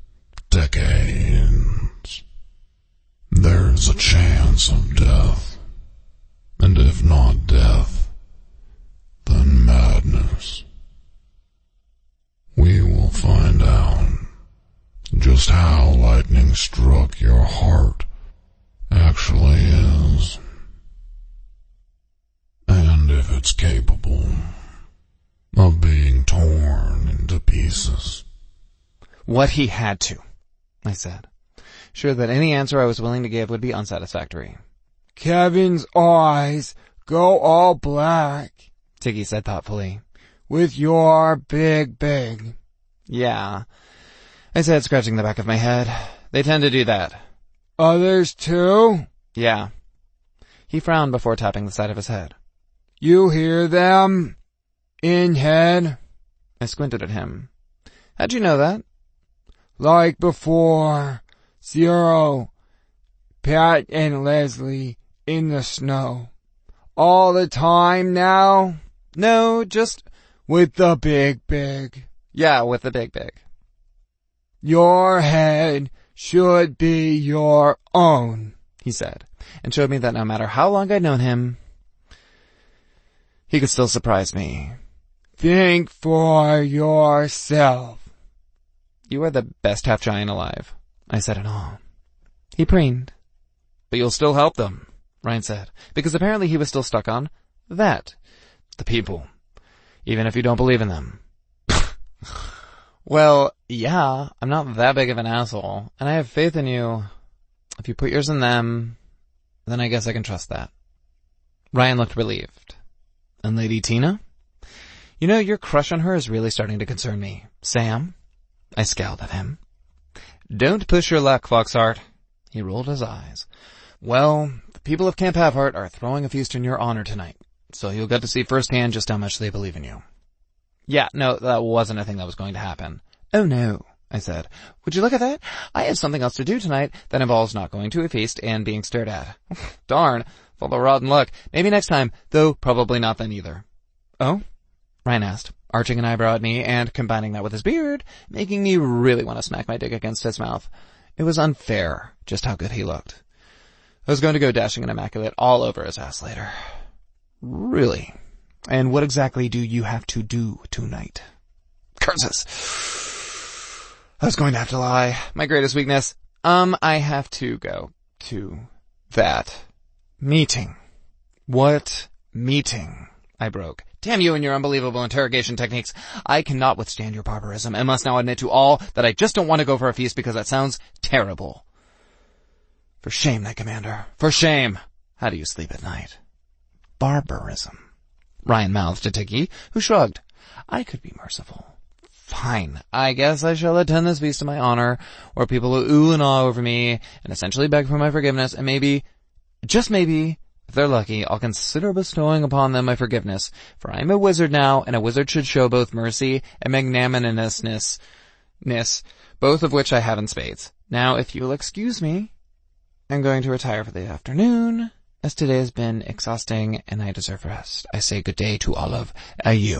[SPEAKER 3] decades. There's a chance of death, and if not death, then madness. We will find out just how lightning struck your heart actually is. And if it's capable of being torn into pieces.
[SPEAKER 4] What he had to, I said, sure that any answer I was willing to give would be unsatisfactory.
[SPEAKER 5] Kevin's eyes go all black,
[SPEAKER 4] Tiggy said thoughtfully.
[SPEAKER 5] With your big, big.
[SPEAKER 4] Yeah, I said, scratching the back of my head. They tend to do that.
[SPEAKER 5] Others too?
[SPEAKER 4] Yeah. He frowned before tapping the side of his head.
[SPEAKER 5] You hear them? In head?
[SPEAKER 4] I squinted at him. How'd you know that?
[SPEAKER 5] Like before. Zero, Pat and Leslie in the snow. All the time now?
[SPEAKER 4] No, just...
[SPEAKER 5] With the big, big.
[SPEAKER 4] Yeah, with the big, big.
[SPEAKER 5] Your head should be your own,
[SPEAKER 4] he said, and showed me that no matter how long I'd known him, he could still surprise me.
[SPEAKER 5] Think for yourself.
[SPEAKER 4] You are the best half-giant alive, I said in awe. He preened. But you'll still help them, Ryan said, because apparently he was still stuck on that. The people. Even if you don't believe in them. Well, yeah, I'm not that big of an asshole, and I have faith in you. If you put yours in them, then I guess I can trust that. Ryan looked relieved. And Lady Tina? You know, your crush on her is really starting to concern me. Sam? I scowled at him. Don't push your luck, Foxheart. He rolled his eyes. Well, the people of Camp Halfheart are throwing a feast in your honor tonight, so you'll get to see firsthand just how much they believe in you. Yeah, no, that wasn't a thing that was going to happen. Oh no, I said. Would you look at that? I have something else to do tonight that involves not going to a feast and being stared at. Darn, full of rotten luck. Maybe next time, though probably not then either. Oh? Ryan asked, arching an eyebrow at me and combining that with his beard, making me really want to smack my dick against his mouth. It was unfair, just how good he looked. I was going to go dashing and immaculate all over his ass later. Really? And what exactly do you have to do tonight? Curses. I was going to have to lie. My greatest weakness. Um, I have to go to that meeting. What meeting? I broke. Damn you and your unbelievable interrogation techniques. I cannot withstand your barbarism and must now admit to all that I just don't want to go for a feast because that sounds terrible. For shame, Knight Commander. For shame. How do you sleep at night? Barbarism. Ryan mouthed to Tiggy, who shrugged. I could be merciful. Fine. I guess I shall attend this feast in my honor, where people will ooh and ah over me, and essentially beg for my forgiveness, and maybe, just maybe, if they're lucky, I'll consider bestowing upon them my forgiveness, for I am a wizard now, and a wizard should show both mercy and magnanimousness, both of which I have in spades. Now, if you will excuse me, I'm going to retire for the afternoon, as today has been exhausting, and I deserve rest. I say good day to all of uh, you.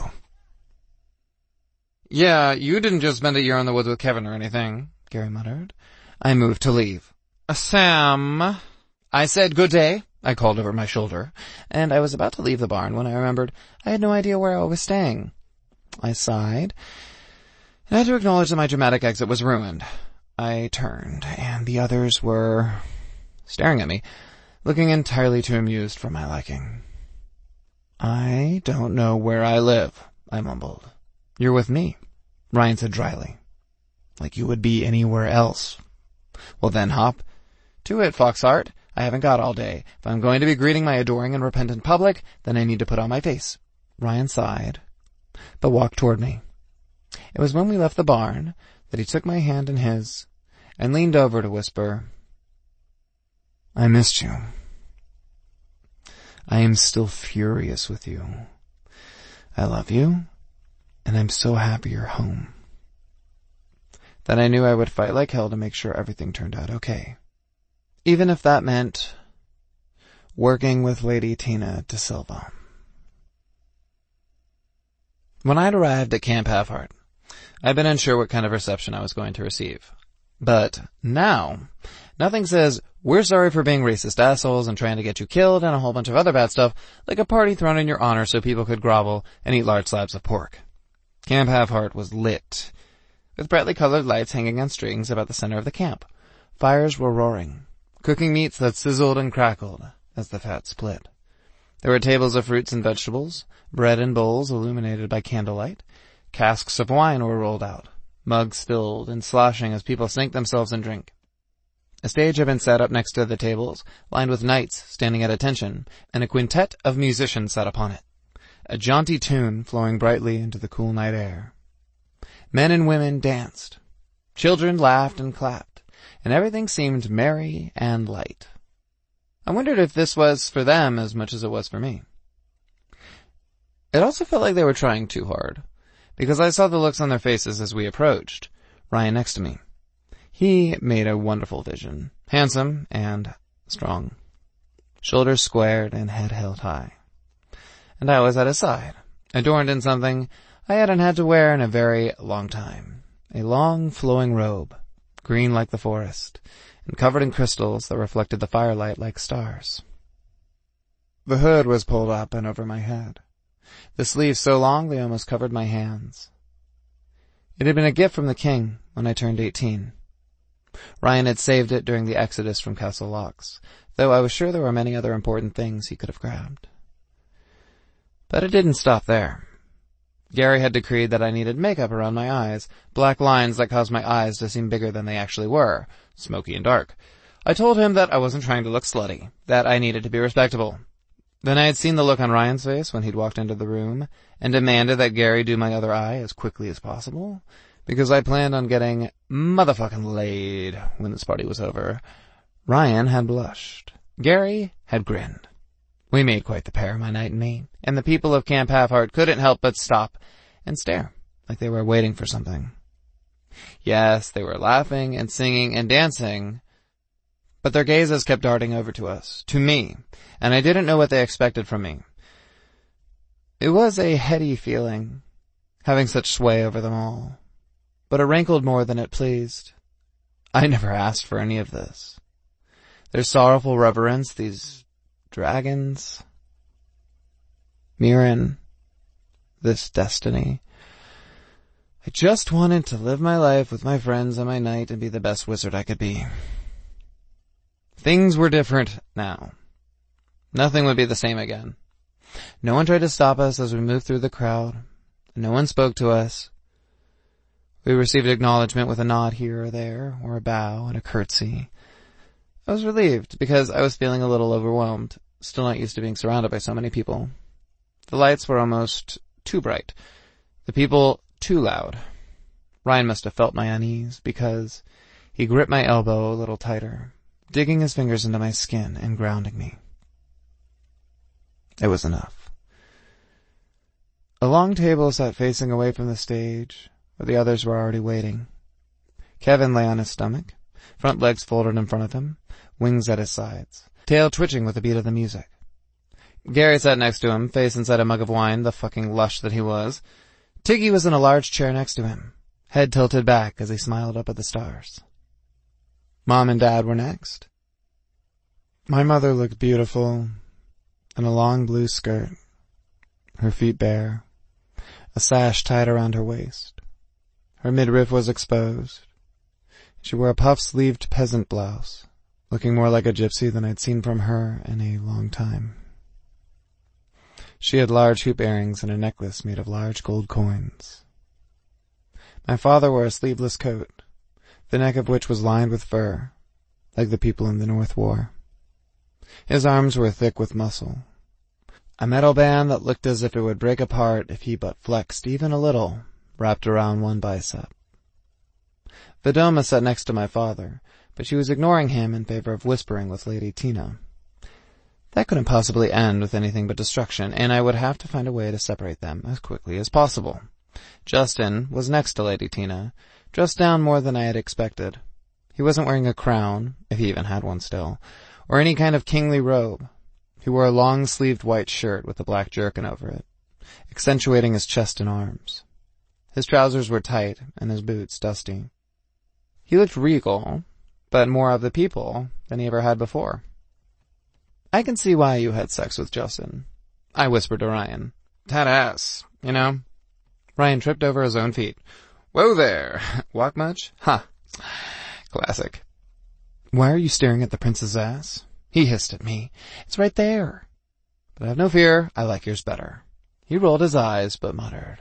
[SPEAKER 4] Yeah, you didn't just spend a year in the woods with Kevin or anything, Gary muttered. I moved to leave. Uh, Sam, I said good day, I called over my shoulder, and I was about to leave the barn when I remembered I had no idea where I was staying. I sighed, and I had to acknowledge that my dramatic exit was ruined. I turned, and the others were staring at me, looking entirely too amused for my liking. I don't know where I live, I mumbled. You're with me, Ryan said dryly. Like you would be anywhere else. Well then, hop to it, Foxheart. I haven't got all day. If I'm going to be greeting my adoring and repentant public, then I need to put on my face. Ryan sighed, but walked toward me. It was when we left the barn that he took my hand in his and leaned over to whisper, I missed you. I am still furious with you. I love you. And I'm so happy you're home. Then I knew I would fight like hell to make sure everything turned out okay. Even if that meant working with Lady Tina de Silva. When I'd arrived at Camp Halfheart, I'd been unsure what kind of reception I was going to receive. But now, nothing says, we're sorry for being racist assholes and trying to get you killed and a whole bunch of other bad stuff, like a party thrown in your honor so people could grovel and eat large slabs of pork. Camp Halfheart was lit, with brightly colored lights hanging on strings about the center of the camp. Fires were roaring, cooking meats that sizzled and crackled as the fat split. There were tables of fruits and vegetables, bread in bowls illuminated by candlelight. Casks of wine were rolled out, mugs filled and sloshing as people sank themselves in drink. A stage had been set up next to the tables, lined with knights standing at attention, and a quintet of musicians sat upon it. A jaunty tune flowing brightly into the cool night air. Men and women danced. Children laughed and clapped, and everything seemed merry and light. I wondered if this was for them as much as it was for me. It also felt like they were trying too hard, because I saw the looks on their faces as we approached, Ryan next to me. He made a wonderful vision, handsome and strong, shoulders squared and head held high. And I was at his side, adorned in something I hadn't had to wear in a very long time. A long, flowing robe, green like the forest, and covered in crystals that reflected the firelight like stars. The hood was pulled up and over my head, the sleeves so long they almost covered my hands. It had been a gift from the king when I turned eighteen. Ryan had saved it during the exodus from Castle Locks, though I was sure there were many other important things he could have grabbed. But it didn't stop there. Gary had decreed that I needed makeup around my eyes, black lines that caused my eyes to seem bigger than they actually were, smoky and dark. I told him that I wasn't trying to look slutty, that I needed to be respectable. Then I had seen the look on Ryan's face when he'd walked into the room, and demanded that Gary do my other eye as quickly as possible, because I planned on getting motherfucking laid when this party was over. Ryan had blushed. Gary had grinned. We made quite the pair, my knight and me, and the people of Camp Halfheart couldn't help but stop and stare, like they were waiting for something. Yes, they were laughing and singing and dancing, but their gazes kept darting over to us, to me, and I didn't know what they expected from me. It was a heady feeling, having such sway over them all, but it rankled more than it pleased. I never asked for any of this. Their sorrowful reverence, these dragons, Mirren, this destiny. I just wanted to live my life with my friends and my knight and be the best wizard I could be. Things were different now. Nothing would be the same again. No one tried to stop us as we moved through the crowd. No one spoke to us. We received acknowledgement with a nod here or there, or a bow and a curtsy. I was relieved because I was feeling a little overwhelmed, still not used to being surrounded by so many people. The lights were almost too bright, the people too loud, Ryan must have felt my unease, because he gripped my elbow a little tighter, digging his fingers into my skin and grounding me. It was enough. A long table sat facing away from the stage, where the others were already waiting. Kevin lay on his stomach, front legs folded in front of him, wings at his sides, tail twitching with the beat of the music. Gary sat next to him, face inside a mug of wine, the fucking lush that he was. Tiggy was in a large chair next to him, head tilted back as he smiled up at the stars. Mom and Dad were next. My mother looked beautiful in a long blue skirt, her feet bare, a sash tied around her waist. Her midriff was exposed. She wore a puff-sleeved peasant blouse, looking more like a gypsy than I'd seen from her in a long time. She had large hoop earrings and a necklace made of large gold coins. My father wore a sleeveless coat, the neck of which was lined with fur, like the people in the North wore. His arms were thick with muscle, a metal band that looked as if it would break apart if he but flexed even a little, wrapped around one bicep. Vidoma sat next to my father, but she was ignoring him in favor of whispering with Lady Tina. That couldn't possibly end with anything but destruction, and I would have to find a way to separate them as quickly as possible. Justin was next to Lady Tina, dressed down more than I had expected. He wasn't wearing a crown, if he even had one still, or any kind of kingly robe. He wore a long-sleeved white shirt with a black jerkin over it, accentuating his chest and arms. His trousers were tight, and his boots dusty. He looked regal, but more of the people than he ever had before. I can see why you had sex with Justin, I whispered to Ryan. That ass, you know? Ryan tripped over his own feet. Whoa there! Walk much? Ha! Huh. Classic. Why are you staring at the prince's ass? He hissed at me. It's right there. But have no fear, I like yours better. He rolled his eyes, but muttered.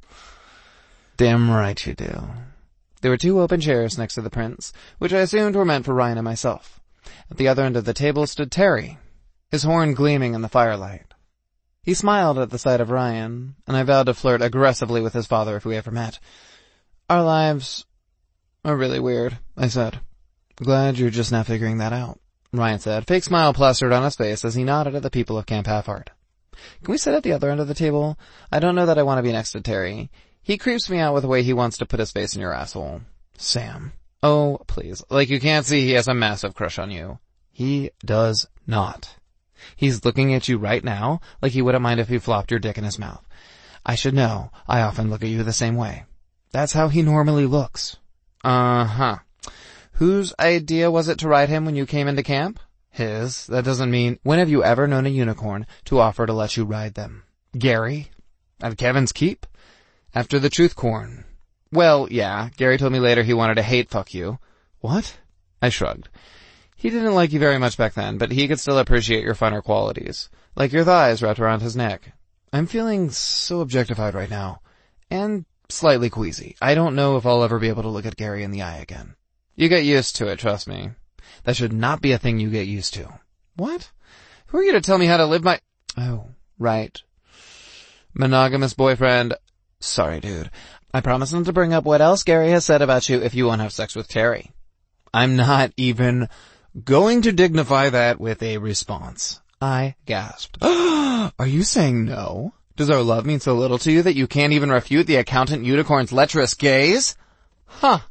[SPEAKER 4] Damn right you do. There were two open chairs next to the prince, which I assumed were meant for Ryan and myself. At the other end of the table stood Terry, his horn gleaming in the firelight. He smiled at the sight of Ryan, and I vowed to flirt aggressively with his father if we ever met. Our lives are really weird, I said. Glad you're just now figuring that out, Ryan said, fake smile plastered on his face as he nodded at the people of Camp Half-Heart. Can we sit at the other end of the table? I don't know that I want to be next to Terry. He creeps me out with the way he wants to put his face in your asshole. Sam. Oh, please. Like you can't see he has a massive crush on you. He does not. He's looking at you right now like he wouldn't mind if you flopped your dick in his mouth. I should know. I often look at you the same way. That's how he normally looks. Uh-huh. Whose idea was it to ride him when you came into camp? His. That doesn't mean... When have you ever known a unicorn to offer to let you ride them? Gary? At Kevin's Keep? After the truth corn. Well, yeah, Gary told me later he wanted to hate fuck you. What? I shrugged. He didn't like you very much back then, but he could still appreciate your finer qualities. Like your thighs wrapped around his neck. I'm feeling so objectified right now. And slightly queasy. I don't know if I'll ever be able to look at Gary in the eye again. You get used to it, trust me. That should not be a thing you get used to. What? Who are you to tell me how to live my... Oh, right. Monogamous boyfriend... Sorry, dude. I promise not to bring up what else Gary has said about you if you won't have sex with Terry. I'm not even going to dignify that with a response. I gasped. Are you saying no? Does our love mean so little to you that you can't even refute the accountant unicorn's lecherous gaze? Huh.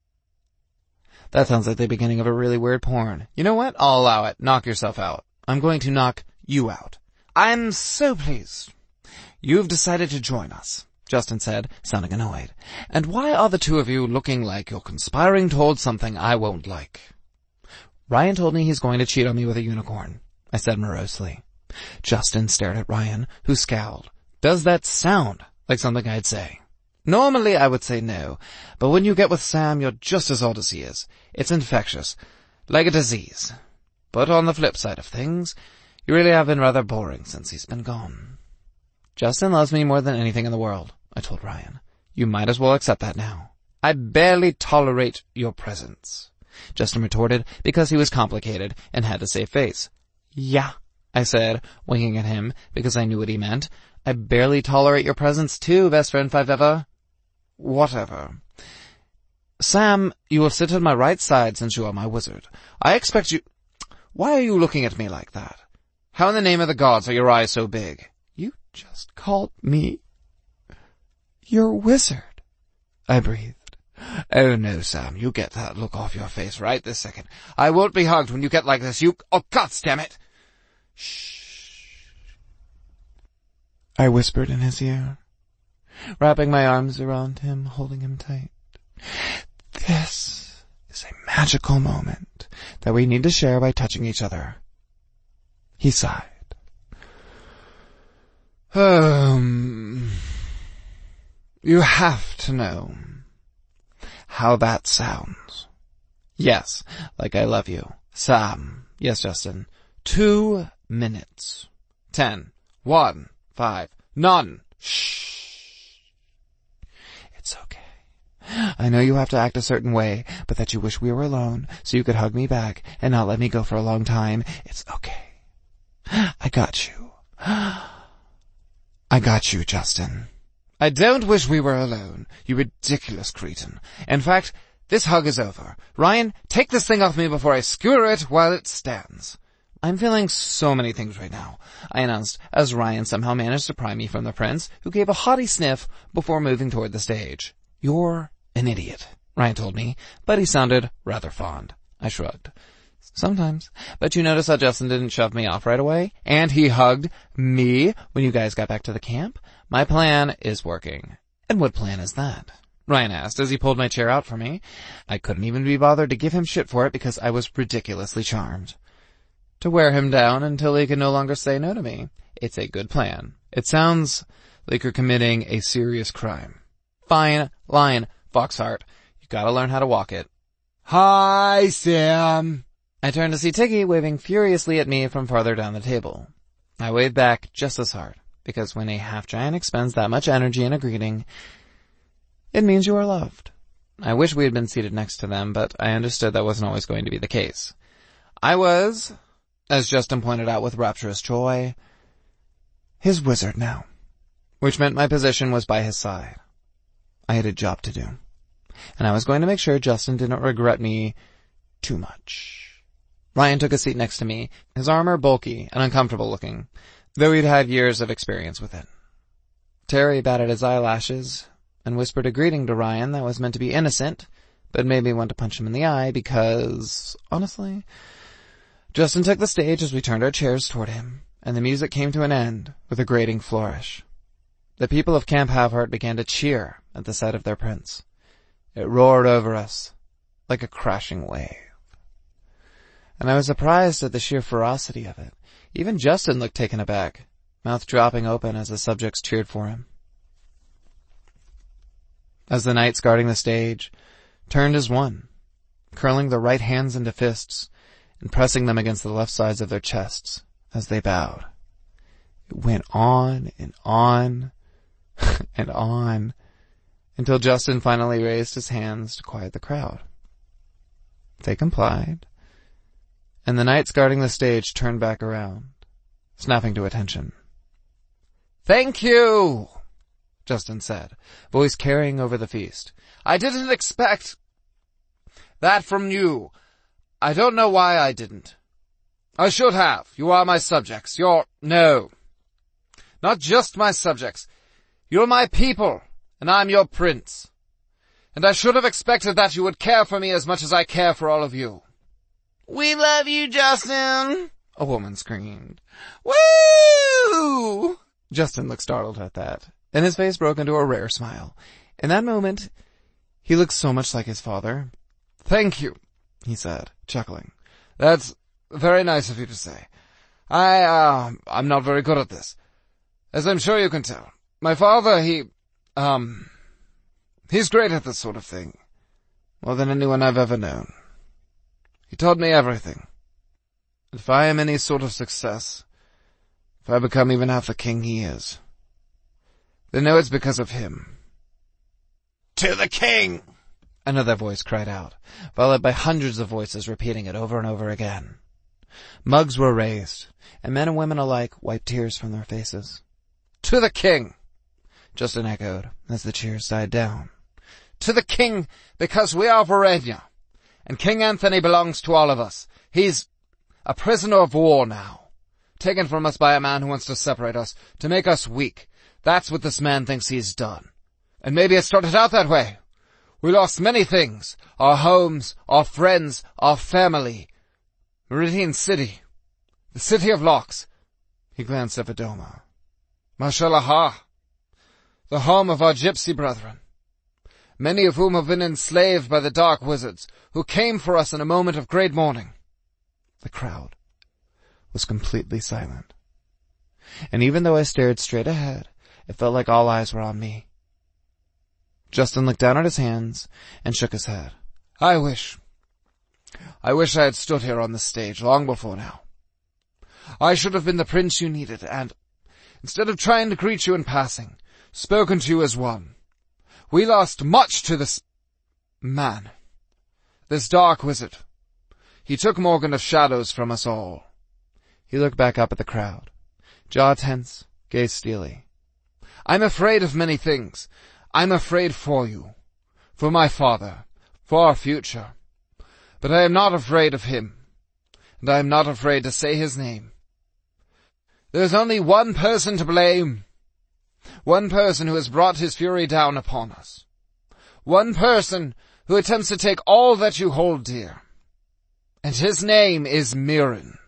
[SPEAKER 4] That sounds like the beginning of a really weird porn. You know what? I'll allow it. Knock yourself out. I'm going to knock you out. I'm so pleased. You've decided to join us, Justin said, sounding annoyed. And why are the two of you looking like you're conspiring towards something I won't like? Ryan told me he's going to cheat on me with a unicorn, I said morosely. Justin stared at Ryan, who scowled. Does that sound like something I'd say? Normally I would say no, but when you get with Sam, you're just as odd as he is. It's infectious, like a disease. But on the flip side of things, you really have been rather boring since he's been gone. Justin loves me more than anything in the world, I told Ryan. You might as well accept that now. I barely tolerate your presence, Justin retorted, because he was complicated and had to save face. Yeah, I said, winking at him because I knew what he meant. I barely tolerate your presence too, best friend five ever. Whatever.
[SPEAKER 5] Sam, you will sit on my right side since you are my wizard. I expect you... Why are you looking at me like that? How in the name of the gods are your eyes so big? You just called me your wizard, I breathed. Oh no, Sam, you get that look off your face right this second. I won't be hugged when you get like this, you... Oh, gods damn it! Shh. I whispered in his ear, wrapping my arms around him, holding him tight. This is a magical moment that we need to share by touching each other. He sighed. Um, you have to know how that sounds. Yes, like I love you. Sam. Yes, Justin. Two minutes. Ten. One. Five. None. Shh. It's okay. I know you have to act a certain way, but that you wish we were alone so you could hug me back and not let me go for a long time. It's okay. I got you. I got you, Justin. I don't wish we were alone, you ridiculous cretin. In fact, this hug is over. Ryan, take this thing off me before I skewer it while it stands. I'm feeling so many things right now, I announced, as Ryan somehow managed to pry me from the prince, who gave a haughty sniff before moving toward the stage. You're an idiot, Ryan told me, but he sounded rather fond. I shrugged. Sometimes. But you notice how Justin didn't shove me off right away? And he hugged me when you guys got back to the camp? My plan is working. And what plan is that? Ryan asked as he pulled my chair out for me. I couldn't even be bothered to give him shit for it because I was ridiculously charmed. To wear him down until he could no longer say no to me. It's a good plan. It sounds like you're committing a serious crime. Fine line, Foxheart. You gotta learn how to walk it. Hi, Sam. I turned to see Tiggy waving furiously at me from farther down the table. I waved back just as hard, because when a half-giant expends that much energy in a greeting, it means you are loved. I wish we had been seated next to them, but I understood that wasn't always going to be the case. I was, as Justin pointed out with rapturous joy, his wizard now, which meant my position was by his side. I had a job to do, and I was going to make sure Justin didn't regret me too much. Ryan took a seat next to me, his armor bulky and uncomfortable looking, though he'd had years of experience with it. Terry batted his eyelashes and whispered a greeting to Ryan that was meant to be innocent, but made me want to punch him in the eye because, honestly, Justin took the stage as we turned our chairs toward him, and the music came to an end with a grating flourish. The people of Camp Havheart began to cheer at the sight of their prince. It roared over us like a crashing wave. And I was surprised at the sheer ferocity of it. Even Justin looked taken aback, mouth dropping open as the subjects cheered for him. As the knights guarding the stage turned as one, curling their right hands into fists and pressing them against the left sides of their chests as they bowed. It went on and on and on until Justin finally raised his hands to quiet the crowd. They complied, and the knights guarding the stage turned back around, snapping to attention. "Thank you," Justin said, voice carrying over the feast. "I didn't expect that from you. I don't know why I didn't. I should have. You are my subjects. You're... No. Not just my subjects. You're my people, and I'm your prince. And I should have expected that you would care for me as much as I care for all of you." "We love you, Justin," a woman screamed. "Woo!" Justin looked startled at that, and his face broke into a rare smile. In that moment, he looked so much like his father. "Thank you," he said, chuckling. "That's very nice of you to say. I, uh, I'm not very good at this, as I'm sure you can tell. My father, he, um, he's great at this sort of thing, more than anyone I've ever known. He taught me everything. If I am any sort of success, if I become even half the king he is, then know it's because of him." "To the king!" another voice cried out, followed by hundreds of voices repeating it over and over again. Mugs were raised, and men and women alike wiped tears from their faces. "To the king!" Justin echoed as the cheers died down. to the king because we are Varenya. And King Anthony belongs to all of us. He's a prisoner of war now, taken from us by a man who wants to separate us, to make us weak. That's what this man thinks he's done. And maybe it started out that way. We lost many things. Our homes, our friends, our family. Meridian City. The City of Locks. He glanced at Vidoma. Mashalaha. The home of our gypsy brethren. Many of whom have been enslaved by the dark wizards, who came for us in a moment of great mourning. The crowd was completely silent. And even though I stared straight ahead, it felt like all eyes were on me. Justin looked down at his hands and shook his head. I wish, I wish I had stood here on this stage long before now. I should have been the prince you needed and, instead of trying to greet you in passing, spoken to you as one. We lost much to this man, this dark wizard. He took Morgan of Shadows from us all. He looked back up at the crowd, jaw tense, gaze steely. I'm afraid of many things. I'm afraid for you, for my father, for our future. But I am not afraid of him, and I am not afraid to say his name. There's only one person to blame. One person who has brought his fury down upon us. One person who attempts to take all that you hold dear. And his name is Mirren.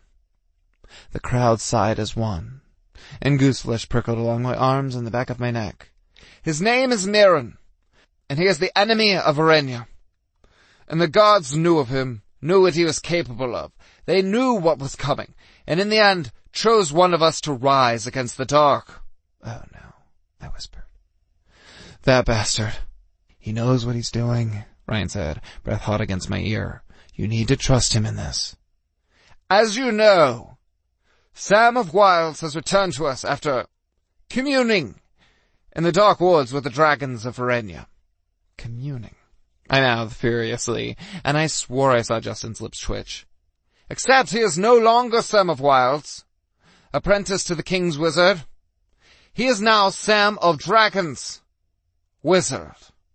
[SPEAKER 5] The crowd sighed as one, and gooseflesh prickled along my arms and the back of my neck. His name is Mirren, and he is the enemy of Varenya. And the gods knew of him, knew what he was capable of. They knew what was coming, and in the end chose one of us to rise against the dark. Oh no, I whispered. That bastard. He knows what he's doing, Ryan said, breath hot against my ear. You need to trust him in this. As you know, Sam of Wilds has returned to us after communing in the dark woods with the dragons of Varenya. Communing. I mouthed furiously, and I swore I saw Justin's lips twitch. Except he is no longer Sam of Wilds, apprentice to the king's wizard. He is now Sam of Dragons, wizard.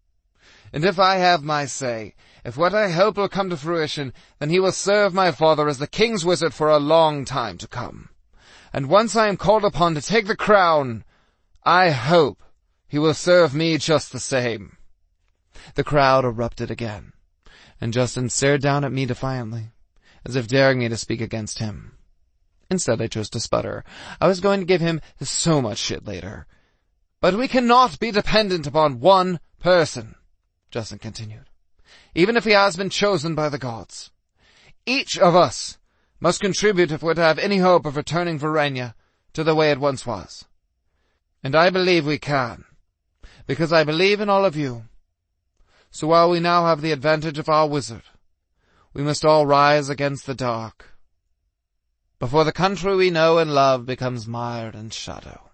[SPEAKER 5] And if I have my say, if what I hope will come to fruition, then he will serve my father as the king's wizard for a long time to come. And once I am called upon to take the crown, I hope he will serve me just the same. The crowd erupted again, and Justin stared down at me defiantly, as if daring me to speak against him. Instead, I chose to sputter. I was going to give him so much shit later. But we cannot be dependent upon one person, Justin continued, even if he has been chosen by the gods. Each of us must contribute if we're to have any hope of returning Varenya to the way it once was. And I believe we can, because I believe in all of you. So while we now have the advantage of our wizard, we must all rise against the dark, before the country we know and love becomes mired in shadow.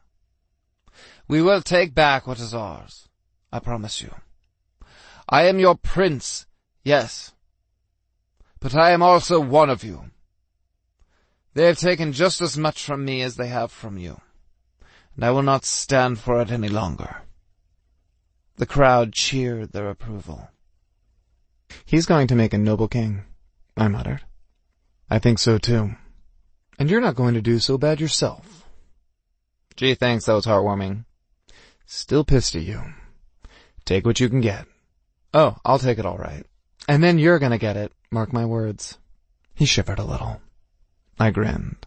[SPEAKER 5] We will take back what is ours, I promise you. I am your prince, yes, but I am also one of you. They have taken just as much from me as they have from you, and I will not stand for it any longer. The crowd cheered their approval. He's going to make a noble king, I muttered. I think so too. And you're not going to do so bad yourself. Gee, thanks, that was heartwarming. Still pissed at you. Take what you can get. Oh, I'll take it all right. And then you're gonna get it, mark my words. He shivered a little. I grinned.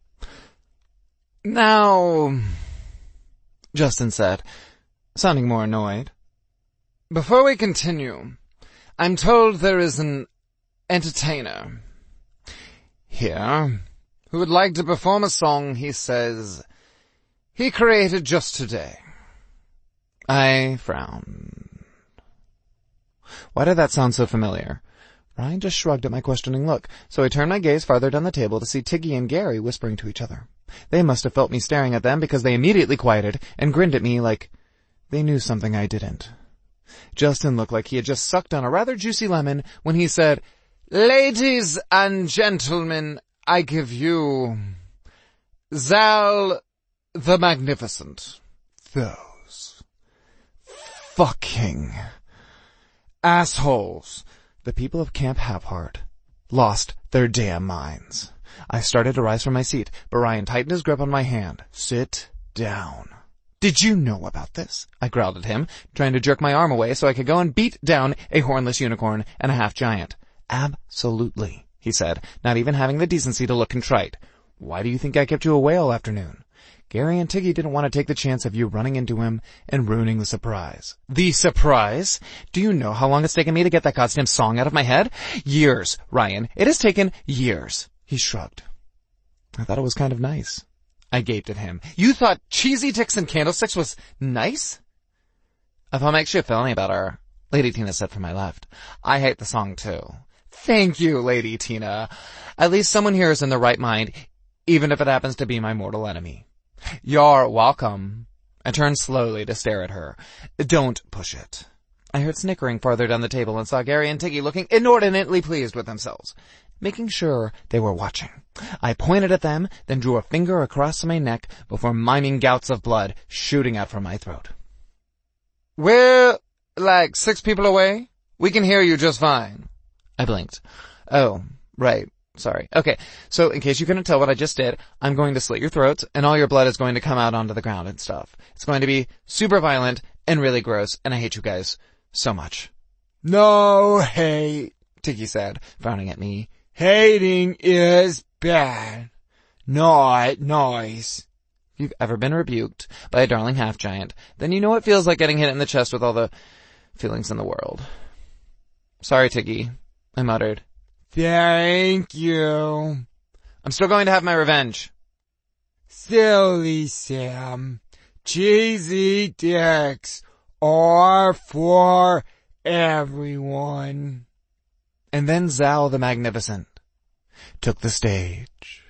[SPEAKER 5] Now, Justin said, sounding more annoyed. Before we continue, I'm told there is an entertainer here who would like to perform a song he says he created just today. I frowned. Why did that sound so familiar? Ryan just shrugged at my questioning look, so I turned my gaze farther down the table to see Tiggy and Gary whispering to each other. They must have felt me staring at them because they immediately quieted and grinned at me like they knew something I didn't. Justin looked like he had just sucked on a rather juicy lemon when he said, Ladies and gentlemen, I give you Zal the Magnificent. Those fucking
[SPEAKER 4] assholes. The people of Camp Halfheart lost their damn minds. I started to rise from my seat, but Ryan tightened his grip on my hand. Sit down. Did you know about this? I growled at him, trying to jerk my arm away so I could go and beat down a hornless unicorn and a half-giant. Absolutely, he said, not even having the decency to look contrite. Why do you think I kept you away all afternoon? Gary and Tiggy didn't want to take the chance of you running into him and ruining the surprise. The surprise? Do you know how long it's taken me to get that goddamn song out of my head? Years, Ryan. It has taken years. He shrugged. I thought it was kind of nice. I gaped at him. You thought Cheesy Ticks and Candlesticks was nice? If I'll make you feel any better, Lady Tina said from my left. I hate the song too. Thank you, Lady Tina. At least someone here is in the right mind, even if it happens to be my mortal enemy. You're welcome. I turned slowly to stare at her. Don't push it. I heard snickering farther down the table and saw Gary and Tiggy looking inordinately pleased with themselves, making sure they were watching. I pointed at them, then drew a finger across my neck before miming gouts of blood shooting out from my throat. We're like six people away. We can hear you just fine. I blinked. Oh, right. Sorry. Okay, so in case you couldn't tell what I just did, I'm going to slit your throats, and all your blood is going to come out onto the ground and stuff. It's going to be super violent and really gross, and I hate you guys so much. No hate, Tiggy said, frowning at me. Hating is bad, not nice. If you've ever been rebuked by a darling half-giant, then you know it feels like getting hit in the chest with all the feelings in the world. Sorry, Tiggy, I muttered. Thank you. I'm still going to have my revenge. Silly Sam. Cheesy dicks are for everyone. And then Zal the Magnificent took the stage.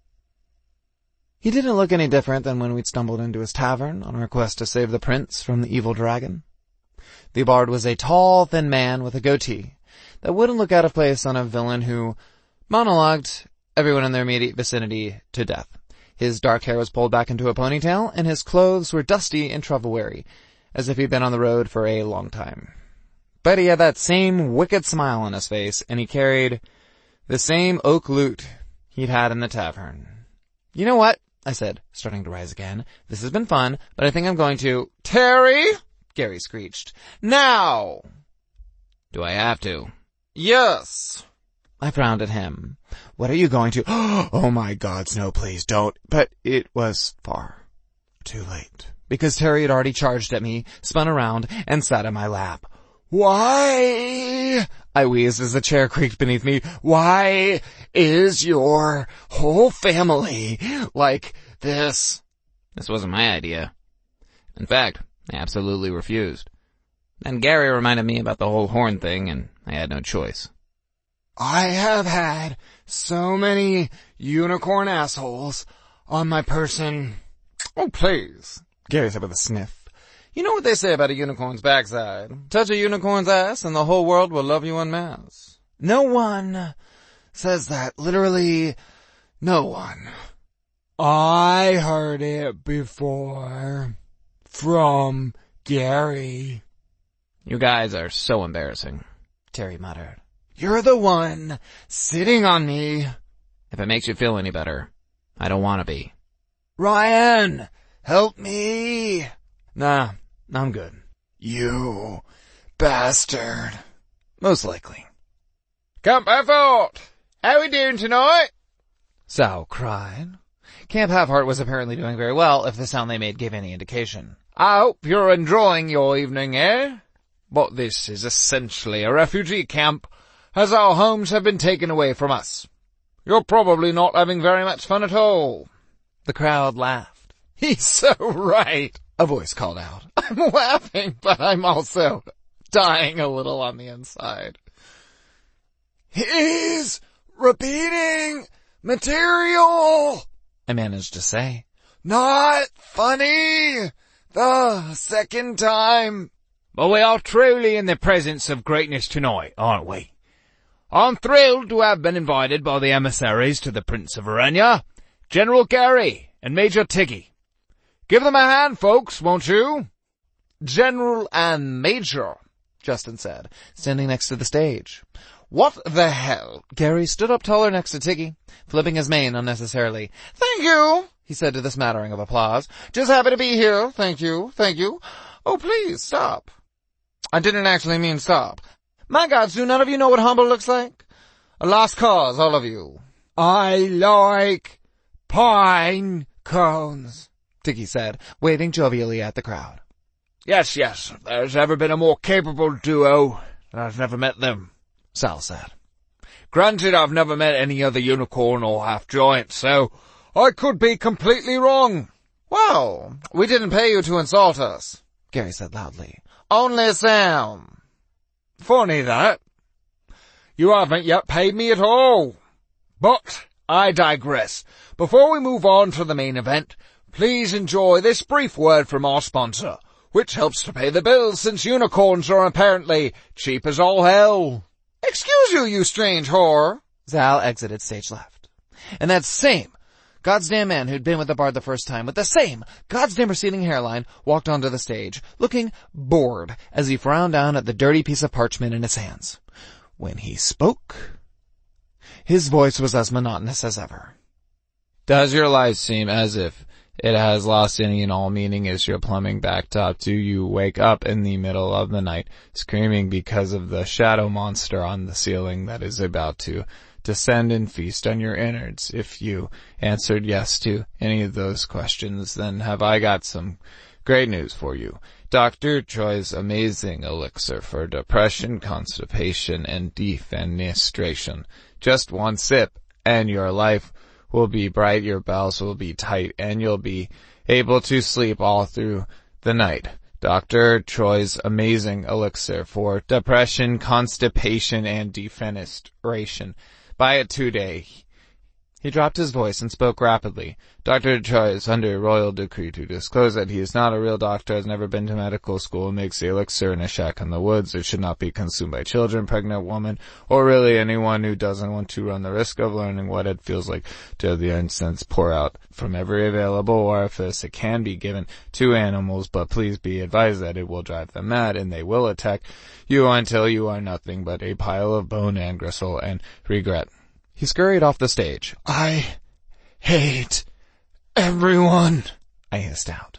[SPEAKER 4] He didn't look any different than when we'd stumbled into his tavern on our quest to save the prince from the evil dragon. The bard was a tall, thin man with a goatee that wouldn't look out of place on a villain who monologued everyone in their immediate vicinity to death. His dark hair was pulled back into a ponytail, and his clothes were dusty and travel-weary, as if he'd been on the road for a long time. But he had that same wicked smile on his face, and he carried the same oak lute he'd had in the tavern. You know what? I said, starting to rise again. This has been fun, but I think I'm going to... Terry! Gary screeched. Now!
[SPEAKER 2] Do I have to?
[SPEAKER 4] Yes. I frowned at him. What are you going to... Oh my gods, no, please don't. But it was far too late, because Terry had already charged at me, spun around, and sat in my lap. Why? I wheezed as the chair creaked beneath me. Why is your whole family like this?
[SPEAKER 2] This wasn't my idea. In fact, I absolutely refused. Then Gary reminded me about the whole horn thing, and I had no choice.
[SPEAKER 4] I have had so many unicorn assholes on my person. Oh, please, Gary said with a sniff. You know what they say about a unicorn's backside? Touch a unicorn's ass and the whole world will love you en masse. No one says that. Literally, no one. I heard it before. From Gary.
[SPEAKER 2] You guys are so embarrassing,
[SPEAKER 4] Terry muttered. You're the one sitting on me.
[SPEAKER 2] If it makes you feel any better, I don't want to be.
[SPEAKER 4] Ryan, help me. Nah, I'm good. You bastard. Most likely. Camp Halfheart, how we doing tonight? Sal cried. Camp Halfheart was apparently doing very well, if the sound they made gave any indication. I hope you're enjoying your evening, eh? But this is essentially a refugee camp, as our homes have been taken away from us. You're probably not having very much fun at all. The crowd laughed. He's so right, a voice called out. I'm laughing, but I'm also dying a little on the inside. He's repeating material, I managed to say. Not funny the second time.
[SPEAKER 6] But we are truly in the presence of greatness tonight, aren't we? I'm thrilled to have been invited by the emissaries to the Prince of Verenya, General Gary and Major Tiggy. Give them a hand, folks, won't you? General and Major,
[SPEAKER 4] Justin said, standing next to the stage. What the hell? Gary stood up taller next to Tiggy, flipping his mane unnecessarily. Thank you, he said to the smattering of applause. Just happy to be here. Thank you, thank you. Oh, please, stop. I didn't actually mean stop. My gods, do none of you know what humble looks like? A lost cause, all of you.
[SPEAKER 6] I like pine cones,
[SPEAKER 4] Tiggy said, waving jovially at the crowd.
[SPEAKER 6] Yes, yes, if there's ever been a more capable duo, and I've never met them,
[SPEAKER 4] Sal said.
[SPEAKER 6] Granted, I've never met any other unicorn or half-giant, so I could be completely wrong.
[SPEAKER 4] Well, we didn't pay you to insult us, Gary said loudly. Only Sam.
[SPEAKER 6] Funny that. You haven't yet paid me at all. But I digress. Before we move on to the main event, please enjoy this brief word from our sponsor, which helps to pay the bills since unicorns are apparently cheap as all hell.
[SPEAKER 4] Excuse you, you strange whore. Zal exited stage left. And that same goddamn man who'd been with the bard the first time, with the same goddamn receding hairline, walked onto the stage, looking bored as he frowned down at the dirty piece of parchment in his hands. When he spoke, his voice was as monotonous as ever.
[SPEAKER 2] Does your life seem as if it has lost any and all meaning as your plumbing backtop? Do you wake up in the middle of the night screaming because of the shadow monster on the ceiling that is about to descend and feast on your innards? If you answered yes to any of those questions, then have I got some great news for you. Doctor Troy's amazing elixir for depression, constipation, and defenestration. Just one sip, and your life will be bright, your bowels will be tight, and you'll be able to sleep all through the night. Doctor Troy's amazing elixir for depression, constipation, and defenestration. Buy it today. He dropped his voice and spoke rapidly. Doctor Troy is under royal decree to disclose that he is not a real doctor, has never been to medical school, and makes the elixir in a shack in the woods. It should not be consumed by children, pregnant women, or really anyone who doesn't want to run the risk of learning what it feels like to have the incense pour out from every available orifice. It can be given to animals, but please be advised that it will drive them mad, and they will attack you until you are nothing but a pile of bone and gristle and regret.
[SPEAKER 4] He scurried off the stage.
[SPEAKER 6] I hate everyone,
[SPEAKER 4] I hissed out.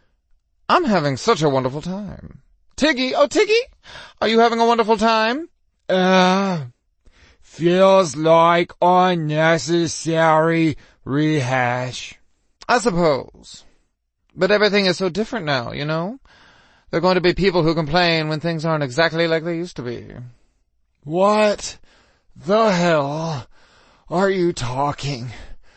[SPEAKER 4] I'm having such a wonderful time. Tiggy, oh Tiggy, are you having a wonderful time?
[SPEAKER 6] Uh, feels like unnecessary rehash.
[SPEAKER 4] I suppose. But everything is so different now, you know? There are going to be people who complain when things aren't exactly like they used to be.
[SPEAKER 6] What the hell are you talking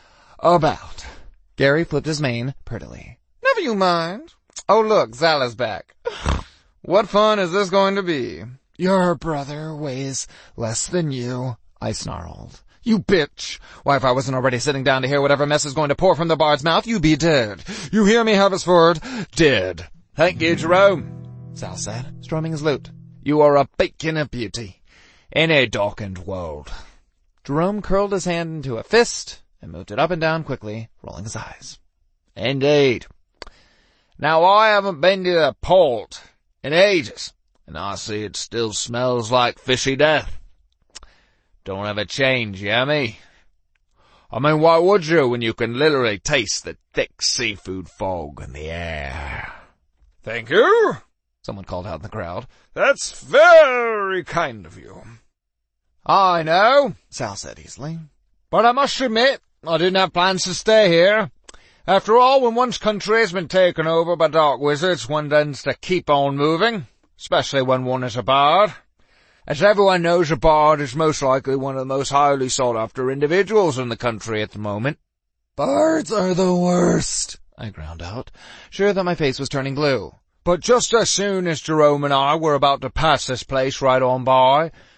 [SPEAKER 6] about?
[SPEAKER 4] Gary flipped his mane prettily. Never you mind. Oh look, Zal is back. What fun is this going to be?
[SPEAKER 6] Your brother weighs less than you,
[SPEAKER 4] I snarled. You bitch! Why, if I wasn't already sitting down to hear whatever mess is going to pour from the bard's mouth, you'd be dead. You hear me, Habersford? Dead.
[SPEAKER 6] Thank you, Jerome,
[SPEAKER 4] Zal said, strumming his lute.
[SPEAKER 6] You are a beacon of beauty in a darkened world.
[SPEAKER 4] Jerome curled his hand into a fist and moved it up and down quickly, rolling his eyes.
[SPEAKER 6] Indeed. Now I haven't been to the port in ages, and I see it still smells like fishy death. Don't ever change, you hear me? I mean, why would you when you can literally taste the thick seafood fog in the air?
[SPEAKER 3] Thank you,
[SPEAKER 4] someone called out in the crowd.
[SPEAKER 3] That's very kind of you.
[SPEAKER 6] I know,
[SPEAKER 4] Sal said easily.
[SPEAKER 6] But I must admit, I didn't have plans to stay here. After all, when one's country has been taken over by dark wizards, one tends to keep on moving, especially when one is a bard. As everyone knows, a bard is most likely one of the most highly sought-after individuals in the country at the moment.
[SPEAKER 4] Bards are the worst, I ground out, sure that my face was turning blue.
[SPEAKER 6] But just as soon as Jerome and I were about to pass this place right on by,